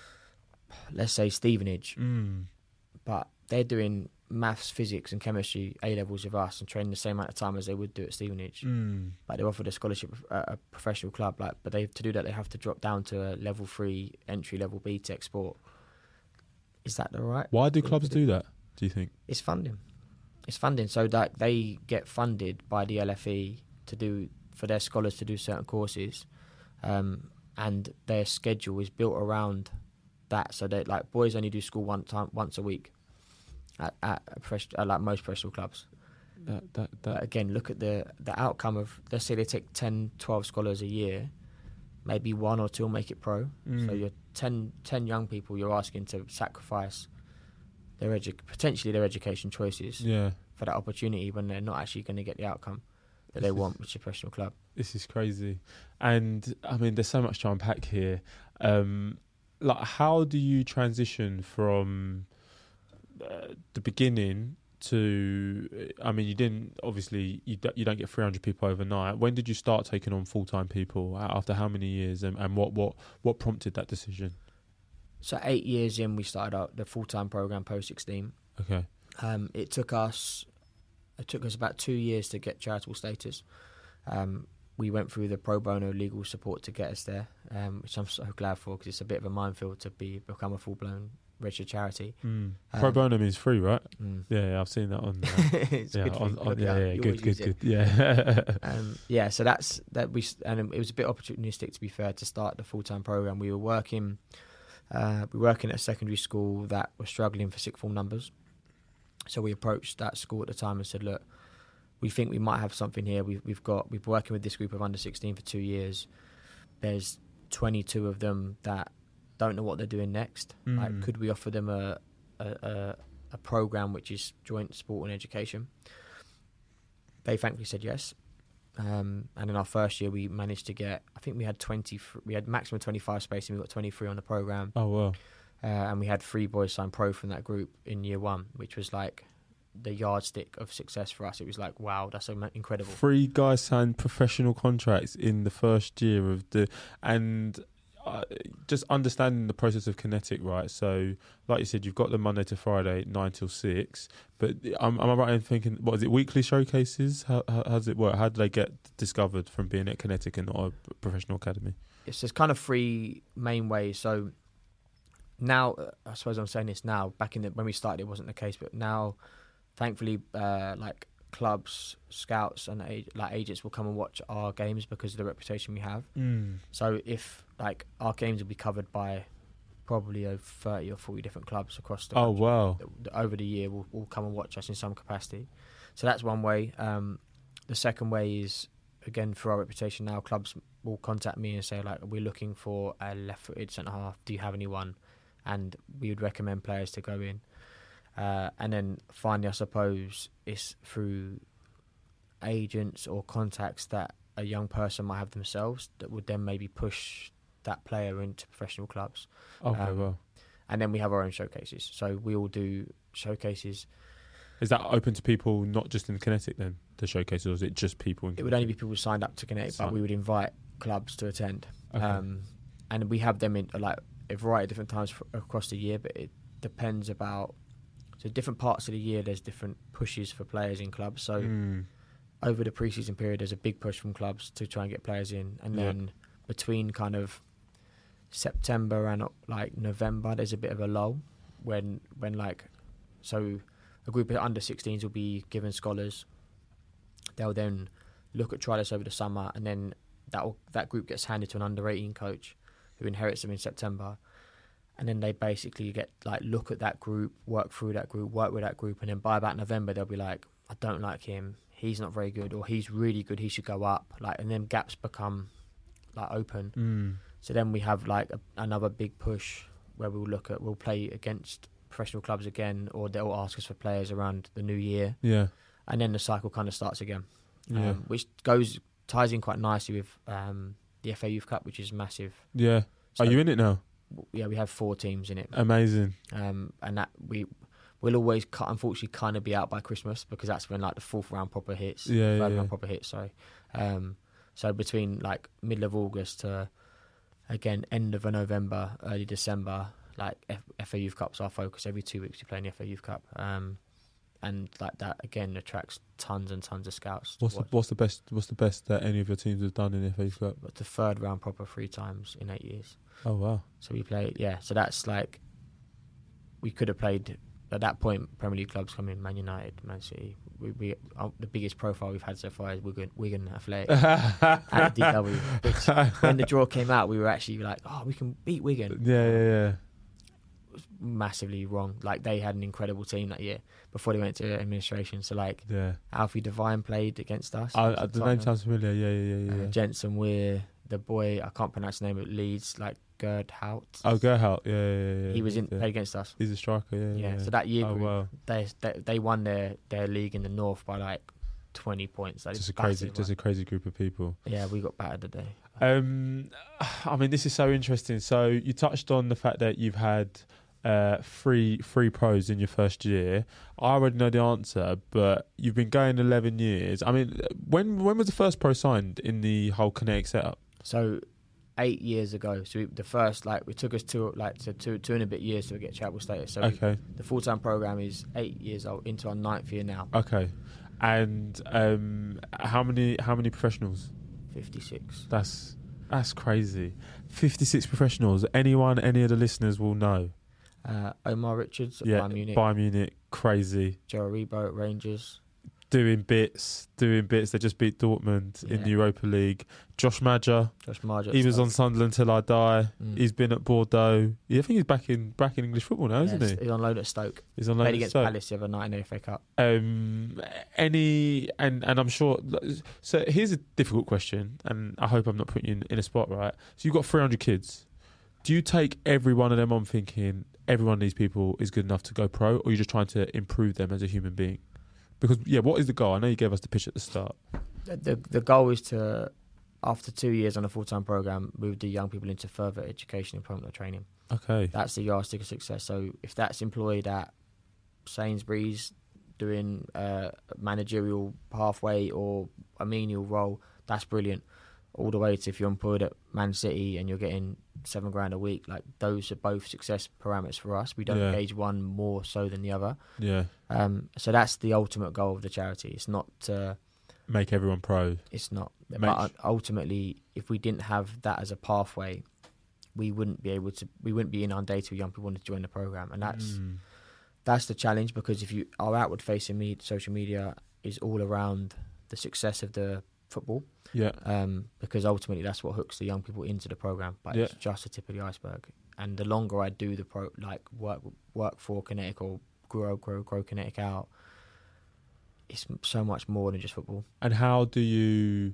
let's say, Stevenage, but they're doing maths, physics and chemistry A levels with us and training the same amount of time as they would do at Stevenage. Like they're offered a scholarship at a professional club. Like, but to do that, they have to drop down to a level 3 entry level BTEC Sport. Is that the right? Why do clubs do that? Do you think it's funding? It's funding, so that they get funded by the LFE for their scholars to do certain courses, and their schedule is built around that. So that like boys only do school once a week at like most professional clubs. But again, look at the outcome of, let's say they take 10, 12 scholars a year, maybe 1 or 2 will make it pro. So you're 10 young people you're asking to sacrifice potentially their education choices for that opportunity when they're not actually going to get the outcome that they want, which is a professional club. This is crazy. And I mean, there's so much to unpack here. Like, how do you transition from the beginning to, I mean, you don't get 300 people overnight. When did you start taking on full-time people? After how many years? And what prompted that decision? So 8 years in, we started out the full-time program post-16. Okay. It took us about 2 years to get charitable status. We went through the pro bono legal support to get us there, which I'm so glad for, because it's a bit of a minefield to become a full-blown registered charity. Pro bono means free, right? Yeah, I've seen that on. It's good. Good. Yeah. Yeah. So that's that. And it was a bit opportunistic, to be fair, to start the full-time program. We were working at a secondary school that was struggling for sixth form numbers. So we approached that school at the time and said, look, we think we might have something here. We've been working with this group of under 16 for 2 years. There's 22 of them that don't know what they're doing next. Like, could we offer them a program which is joint sport and education? They thankfully said yes. And in our first year, we managed to get, I think we had maximum 25 space, and we got 23 on the program. Oh wow! And we had 3 boys sign pro from that group in year 1, which was like the yardstick of success for us. It was like, wow, that's incredible. 3 guys signed professional contracts in the first year of and just understanding the process of Kinetic, right? So, like you said, you've got the Monday to Friday 9 till 6. But am I right in thinking, what is it, weekly showcases? How does it work? How do they get discovered from being at Kinetic and not a professional academy? It's just kind of 3 main ways. So now, I suppose I'm saying this now. Back when we started, it wasn't the case, but now, thankfully, like clubs, scouts, and agents will come and watch our games because of the reputation we have. So if like our games will be covered by probably over 30 or 40 different clubs across the country. Wow! Over the year, will come and watch us in some capacity. So that's one way. The second way is, again, for our reputation now, clubs will contact me and say, like, we're looking for a left-footed centre half. Do you have anyone? And we would recommend players to go in. And then finally, I suppose, it's through agents or contacts that a young person might have themselves that would then maybe push that player into professional clubs. Okay, well. And then we have our own showcases. So we all do showcases. Is that open to people not just in Kinetic then, the showcases, or is it just people in Kinetic? It would only be people signed up to Kinetic, but we would invite clubs to attend. Okay. And we have them in like a variety of different times across the year, but it depends about... So different parts of the year, there's different pushes for players in clubs. So over the pre-season period, there's a big push from clubs to try and get players in. And then between kind of September and like November, there's a bit of a lull when like... So a group of under-16s will be given scholars. They'll then look at trialists over the summer, and then that group gets handed to an under-18 coach who inherits them in September. And then they basically get look at that group, work through that group, work with that group, and then by about November they'll be like, I don't like him, he's not very good, or he's really good, he should go up. And then gaps become open. So then we have another big push where we'll play against professional clubs again, or they'll ask us for players around the new year. Yeah. And then the cycle kind of starts again. Yeah. Which ties in quite nicely with the FA Youth Cup, which is massive. Yeah. So, are you in it now? Yeah, we have 4 teams in it. Amazing. And that we'll always unfortunately kind of be out by Christmas, because that's when the 4th round proper hits. Third round proper hits. Sorry. So between middle of August to again end of November, early December, FA Youth Cup's our focus. Every 2 weeks we play in the FA Youth Cup. And that again attracts tons and tons of scouts. What's the best that any of your teams have done in the FA Youth Cup? But the 3rd round proper 3 times in 8 years. Oh wow! So we played, So that's we could have played at that point. Premier League clubs come in: Man United, Man City. We the biggest profile we've had so far is Wigan Athletic at DW. Which when the draw came out, we were actually like, oh, we can beat Wigan. Yeah. Massively wrong. They had an incredible team that year before they went to administration. So Alfie Devine played against us. The name sounds familiar. Yeah. Jensen Weir, the boy, I can't pronounce the name, but Leeds, Gerd Hout. Oh, Gerd Hout. Yeah. He was played against us. He's a striker. Yeah. So that year group, they won their league in the north by 20 points. Just a crazy group of people. Yeah, we got battered today. I mean, this is so interesting. So you touched on the fact that you've had 3 pros in your first year. I already know the answer, but you've been going 11 years. I mean, when was the first pro signed in the whole Kinetic setup? So 8 years ago. So the first, it took us two and a bit years to get charitable status. So the full-time program is 8 years old, into our 9th year now. Okay. And how many professionals? 56. That's crazy. 56 professionals. Any of the listeners will know. Omar Richards at Bayern Munich, crazy. Joe Aribo at Rangers. Doing bits. They just beat Dortmund in the Europa League. Josh Maja. He was on Sunderland Till I Die. He's been at Bordeaux. Yeah, I think he's back in English football now, isn't he? He's on loan at Stoke. Played against Palace the other night in the FA Cup. And I'm sure. So here's a difficult question, and I hope I'm not putting you in a spot, right? So you've got 300 kids. Do you take every one of them on thinking every one of these people is good enough to go pro, or are you just trying to improve them as a human being? Because, what is the goal? I know you gave us the pitch at the start. The goal is to, after 2 years on a full-time programme, move the young people into further education, employment or training. Okay. That's the yardstick of success. So if that's employed at Sainsbury's, doing a managerial pathway or a menial role, that's brilliant. All the way to if you're employed at Man City and you're getting $7,000 a week, like those are both success parameters for us. We don't gauge one more so than the other. Yeah. So that's the ultimate goal of the charity. It's not to make everyone pro. It's not. But ultimately, if we didn't have that as a pathway, we wouldn't be inundated with young people wanting to join the program, and that's the challenge. Because if our outward facing social media is all around the success of the football. Yeah. Because ultimately that's what hooks the young people into the program, but it's just the tip of the iceberg. And the longer I do the work for Kinetic or grow Kinetic out, it's so much more than just football. And how do you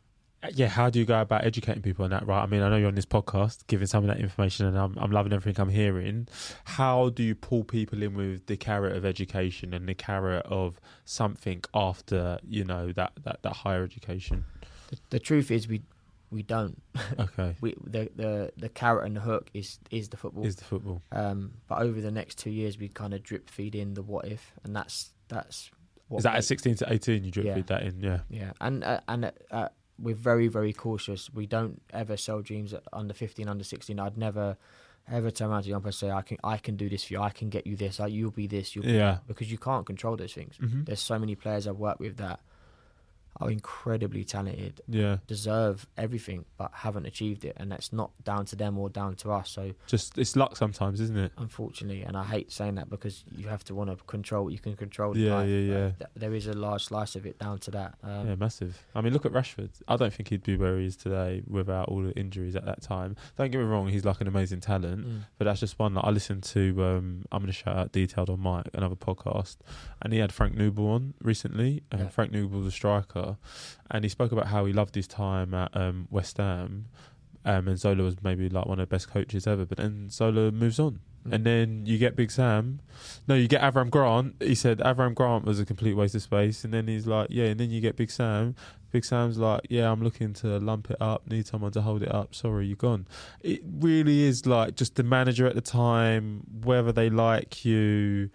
go about educating people on that, right? I mean, I know you're on this podcast giving some of that information, and I'm loving everything I'm hearing. How do you pull people in with the carrot of education and the carrot of something after, that higher education? The truth is we don't. Okay. The carrot and the hook is the football. Is the football. But over the next 2 years, we kind of drip feed in the what if, and that's what. Is that at 16 to 18 you drip feed that in? Yeah. Yeah, and we're very, very cautious. We don't ever sell dreams at under 15, under 16. I'd never ever turn around to a young person and say, I can do this for you. I can get you this. You'll be this. You'll be that. Because you can't control those things. Mm-hmm. There's so many players I've worked with that are incredibly talented, deserve everything, but haven't achieved it. And that's not down to them or down to us. So it's luck sometimes, isn't it? Unfortunately, and I hate saying that because you have to want to control what you can control. There is a large slice of it down to that. Massive. I mean, look at Rashford. I don't think he'd be where he is today without all the injuries at that time. Don't get me wrong, he's like an amazing talent, but that's just one that I listened to. I'm going to shout out Detailed on Mike, another podcast, and he had Frank Noble on recently. Frank Noble, the striker. And he spoke about how he loved his time at West Ham, and Zola was maybe like one of the best coaches ever. But then Zola moves on, and then you get Big Sam. No, you get Avram Grant. He said Avram Grant was a complete waste of space, and then he's like, and then you get Big Sam. Big Sam's like, I'm looking to lump it up, need someone to hold it up. Sorry, you're gone. It really is like just the manager at the time, whether they like you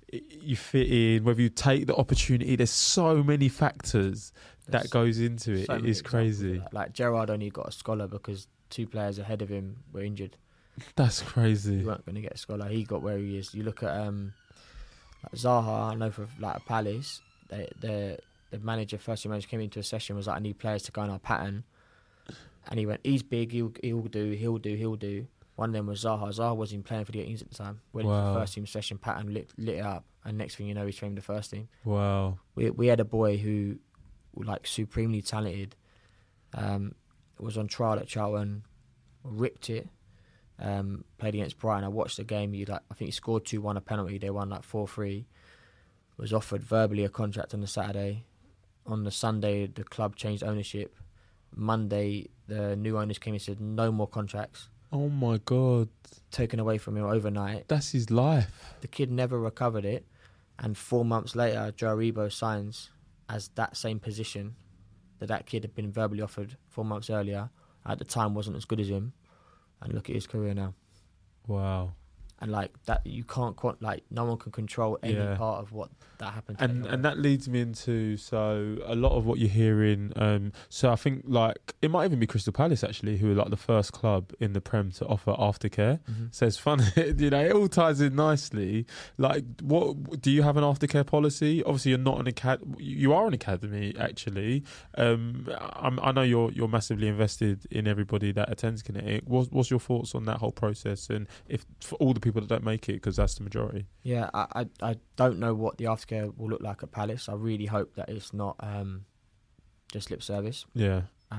fit in, whether you take the opportunity. There's so many factors that goes into it. It is crazy. Like Gerrard only got a scholar because 2 players ahead of him were injured. That's crazy. You weren't going to get a scholar. He got where he is. You look at Zaha. I know for like Palace, the first year manager came into a session, was like, I need players to go in our pattern, and he went, he's big, he'll do. One of them was Zaha. Zaha wasn't even playing for the 18s at the time. Went into the first team session, pattern lit it up, and next thing you know, he's trained the first team. Wow. We had a boy who, like, supremely talented, was on trial at Charlton, ripped it, played against Brighton. I watched the game. I think he scored 2-1, a penalty. They won like 4-3. Was offered verbally a contract on the Saturday. On the Sunday, the club changed ownership. Monday, the new owners came and said no more contracts. Oh my God. Taken away from him overnight. That's his life. The kid never recovered it. And 4 months later, Joe Aribo signs as that same position that kid had been verbally offered 4 months earlier. At the time, wasn't as good as him. And look at his career now. Wow. And like that, you can't no one can control any part of what that happened to. And that leads me into a lot of what you're hearing. So I think like it might even be Crystal Palace actually, who are like the first club in the Prem to offer aftercare. Mm-hmm. So it's fun, it all ties in nicely. Like, what do you have an aftercare policy? Obviously, you're not an academy. You are an academy actually. I know you're massively invested in everybody that attends Kinetic. What's your thoughts on that whole process, and if for all the people that don't make it, because that's the majority? Yeah, I don't know what the aftercare will look like at Palace. I really hope that it's not just lip service. Yeah.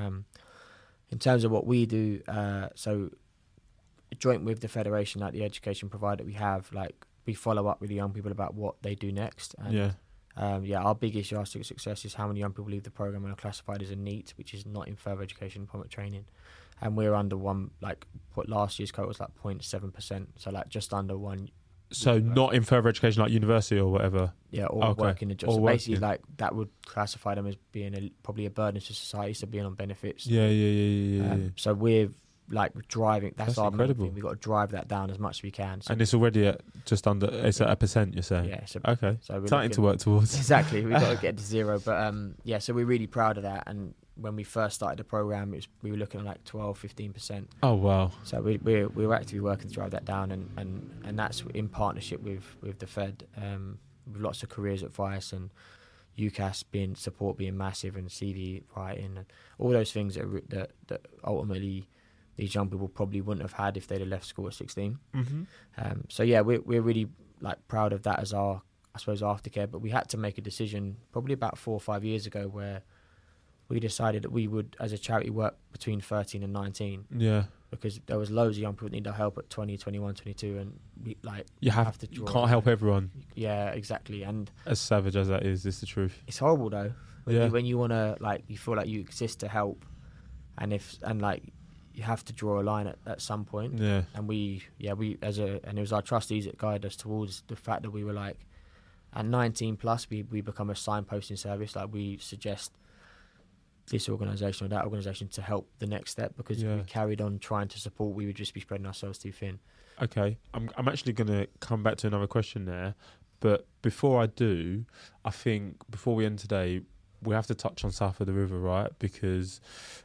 In terms of what we do, so joint with the federation, like the education provider we have, like we follow up with the young people about what they do next. And, our biggest yardstick of success is how many young people leave the program and are classified as a NEET, which is not in further education public training. And we're under one, like what last year's cohort was like 0.7%, so like just under one. So not in further education, like university or whatever. Yeah, or working a job. So basically, like that would classify them as being probably a burden to society, so being on benefits. Yeah. So we're like driving. That's our main incredible. thing. We've got to drive that down as much as we can. So And it's already at just under. It's at 1%. You're saying. yeah, so, Okay. so we're Something to work towards. Exactly, we've got to get to zero. But yeah, so we're really proud of that. And when we first started the program, we were looking at like 12-15%. Oh wow. So we're actively working to drive that down, and that's in partnership with the Fed, with lots of careers advice and UCAS being massive, and CV writing and all those things that ultimately these young people probably wouldn't have had if they'd have left school at 16. Mm-hmm. So yeah, we're really like proud of that as our, I suppose, aftercare. But we had to make a decision probably about 4 or 5 years ago where we decided that we would, as a charity, work between 13 and 19. Yeah. Because there was loads of young people that need our help at 20, 21, 22, and we You have to You draw. can't help everyone. Yeah, exactly. And As savage as that is the truth. it's horrible though. Yeah. When you wanna, like, you feel like you exist to help, and you have to draw a line at some point. Yeah. And and it was our trustees that guided us towards the fact that we were like, at 19 plus, we become a signposting service. Like, we suggest this organisation or that organisation to help the next step, because if we carried on trying to support, we would just be spreading ourselves too thin. Okay, I'm actually going to come back to another question there, but before I do, I think before we end today, we have to touch on South of the River, right? Because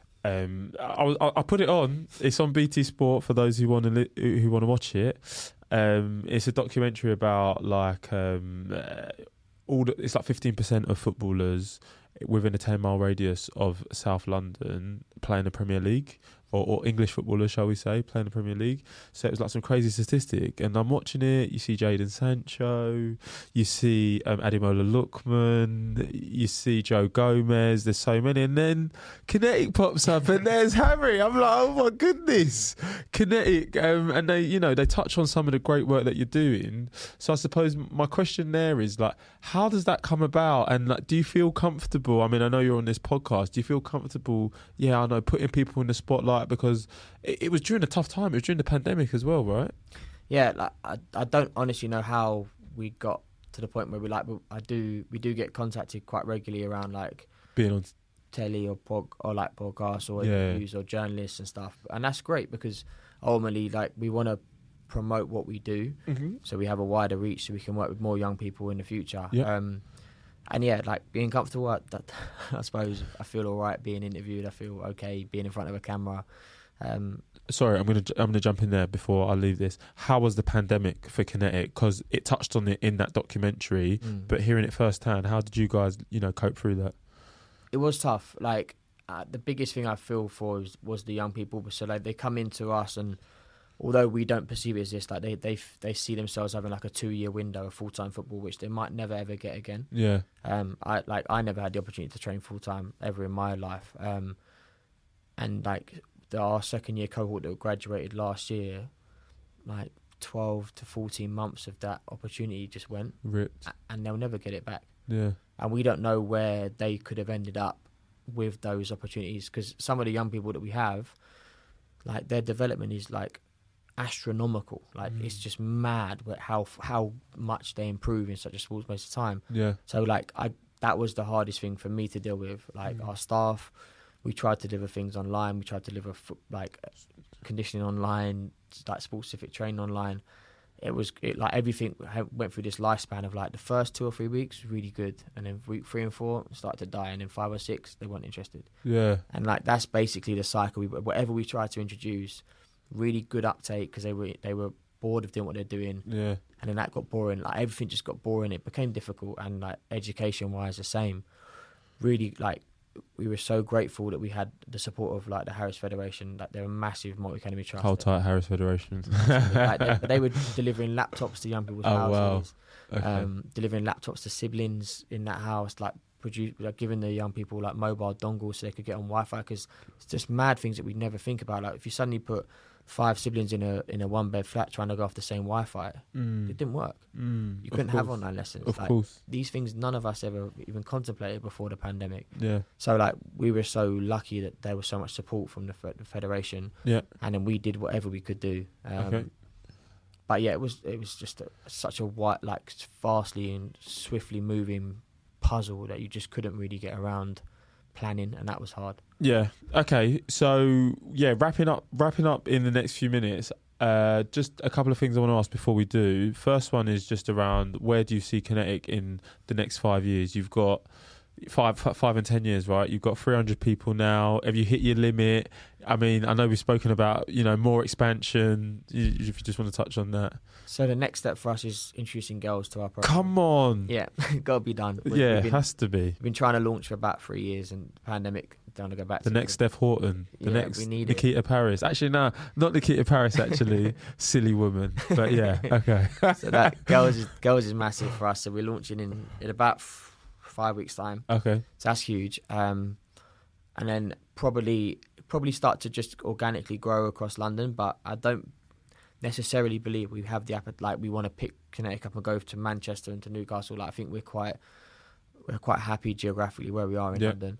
I put it on. It's on BT Sport for those who want to watch it. It's a documentary about like it's like 15% of footballers within a 10-mile radius of South London playing the Premier League, or English footballers, shall we say, playing the Premier League. So it was like some crazy statistic, and I'm watching it. You see Jadon Sancho, you see Ademola Lookman, you see Joe Gomez. There's so many, and then Kinetic pops up, and there's Harry. I'm like, oh my goodness, Kinetic. And they touch on some of the great work that you're doing. So I suppose my question there is like, how does that come about? And like, do you feel comfortable? I mean, I know you're on this podcast. Do you feel comfortable? Yeah, I know, putting people in the spotlight, because it was during a tough time. It was during the pandemic as well, right? Yeah, like I don't honestly know how we got to the point where we do get contacted quite regularly around like Being on telly or podcasts or interviews or journalists and stuff, and that's great because ultimately, like, we want to promote what we do, so we have a wider reach, so we can work with more young people in the future. And yeah, like, being comfortable, I suppose I feel all right being interviewed. I feel okay being in front of a camera. Sorry, I'm gonna jump in there before I leave this. How was the pandemic for Kinetic? Because it touched on it in that documentary, but hearing it firsthand, how did you guys, cope through that? It was tough. Like, the biggest thing I feel for was the young people. So like, they come into us, and although we don't perceive it as this, like they see themselves having like a 2-year window of full-time football, which they might never ever get again. Yeah. I never had the opportunity to train full-time ever in my life. And like our second year cohort that graduated last year, like 12 to 14 months of that opportunity just went. Ripped. And they'll never get it back. Yeah. And we don't know where they could have ended up with those opportunities, because some of the young people that we have, like, their development is like astronomical. Like, it's just mad how much they improve in such a small space of time. Yeah. So like, that was the hardest thing for me to deal with. Like, our staff, we tried to deliver things online. We tried to deliver like conditioning online, like sports-specific training online. Like, everything went through this lifespan of like the first 2 or 3 weeks was really good, and then week 3 and 4 started to die, and then 5 or 6 they weren't interested. Yeah. And like, that's basically the cycle. Whatever we tried to introduce, really good uptake, because they were bored of doing what they're doing. Yeah. And then that got boring. Like, everything just got boring. It became difficult, and like, education-wise, the same. Really, like, we were so grateful that we had the support of like the Harris Federation. Like, they're a massive multi-academy trust. Hold tight, Harris Federation. Like, they were delivering laptops to young people's houses. Wow. Okay. Delivering laptops to siblings in that house. Like, giving the young people like mobile dongles so they could get on Wi-Fi, because it's just mad things that we'd never think about. Like, if you suddenly put 5 siblings in a 1-bed flat trying to go off the same Wi-Fi, it didn't work. You couldn't have online lessons. Of course. These things none of us ever even contemplated before the pandemic. Yeah. So like, we were so lucky that there was so much support from the federation. Yeah. And then we did whatever we could do. Okay. But yeah, it was just such a vastly and swiftly moving puzzle that you just couldn't really get around planning, and that was hard. Yeah. Okay. So yeah, wrapping up in the next few minutes. Just a couple of things I want to ask before we do. First one is just around where do you see Kinetic in the next 5 years? You've got 5 and 10 years, right? You've got 300 people now. Have you hit your limit? I mean, I know we've spoken about, more expansion. If you just want to touch on that. So the next step for us is introducing girls to our program. Come on. Yeah, gotta be done. It has to be. We've been trying to launch for about 3 years, and the pandemic, don't want to go back the to next Steph Horton, the next we need Nikita Paris. Actually, no, not Nikita Paris. Actually, silly woman. But yeah, okay. So that girls is massive for us. So we're launching in about 5 weeks' time. Okay, so that's huge. And then probably start to just organically grow across London. But I don't necessarily believe we have the appetite. Like, we want to pick Kinetic up and go to Manchester and to Newcastle. Like, I think we're quite happy geographically where we are in London.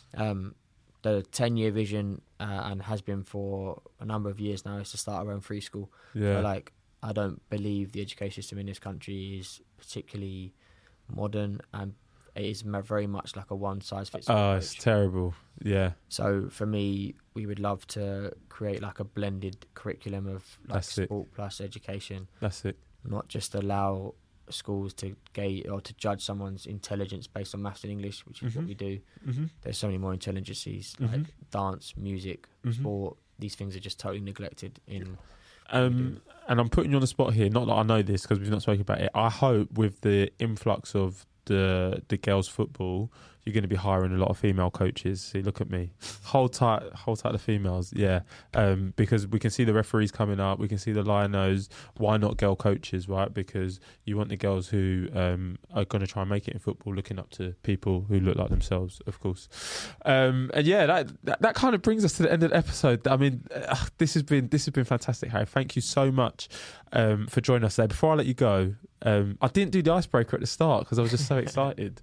The 10-year vision and has been for a number of years now is to start our own free school. Yeah. So, I don't believe the education system in this country is particularly modern, and it is very much like a one-size-fits-all approach. It's terrible. Yeah. So for me, we would love to create like a blended curriculum of sport plus education. That's it. Not just allow schools to gauge or to judge someone's intelligence based on maths and English, which is what we do. There's so many more intelligences like dance, music, sport. These things are just totally neglected in. And I'm putting you on the spot here. Not that I know this because we've not spoken about it. I hope with the influx of the girls' football, you're going to be hiring a lot of female coaches. See, look at me. Hold tight the females, yeah. Because we can see the referees coming up, we can see the Lions. Why not girl coaches, right? Because you want the girls who are going to try and make it in football, looking up to people who look like themselves, of course. And yeah, that kind of brings us to the end of the episode. I mean, this has been fantastic, Harry. Thank you so much for joining us today. Before I let you go, I didn't do the icebreaker at the start because I was just so excited.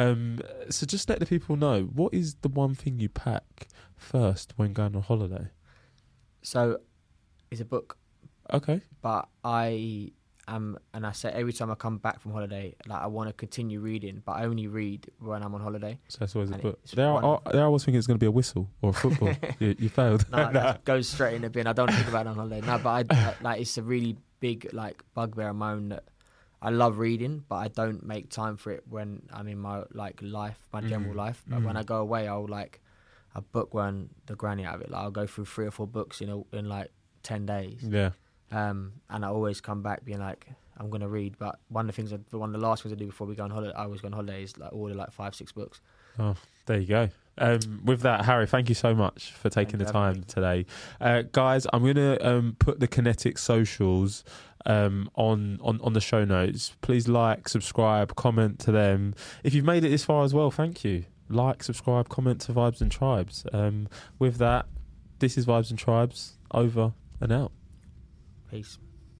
So just let the people know, what is the one thing you pack first when going on holiday? So it's a book. Okay. But I am, and I say every time I come back from holiday, like, I want to continue reading, but I only read when I'm on holiday. So that's always a book. There I was thinking it's going to be a whistle or a football. you failed. No, that goes straight in the bin. I don't think about it on holiday. No, but it's a really big bugbear of my own that I love reading, but I don't make time for it when I'm in my life, my general life. But when I go away, I'll a book one the granny out of it. I'll go through 3 or 4 books in 10 days. Yeah. And I always come back being I'm going to read. But one of the last things I do before we go on holiday, I always go on holiday, is order 5-6 books. Oh, there you go. With that, Harry, thank you so much for taking the time today. Guys, I'm going to put the Kinetic socials on the show notes. Please subscribe, comment to them. If you've made it this far as well, thank you. Subscribe, comment to Vibes and Tribes. With that, this is Vibes and Tribes, over and out. Peace.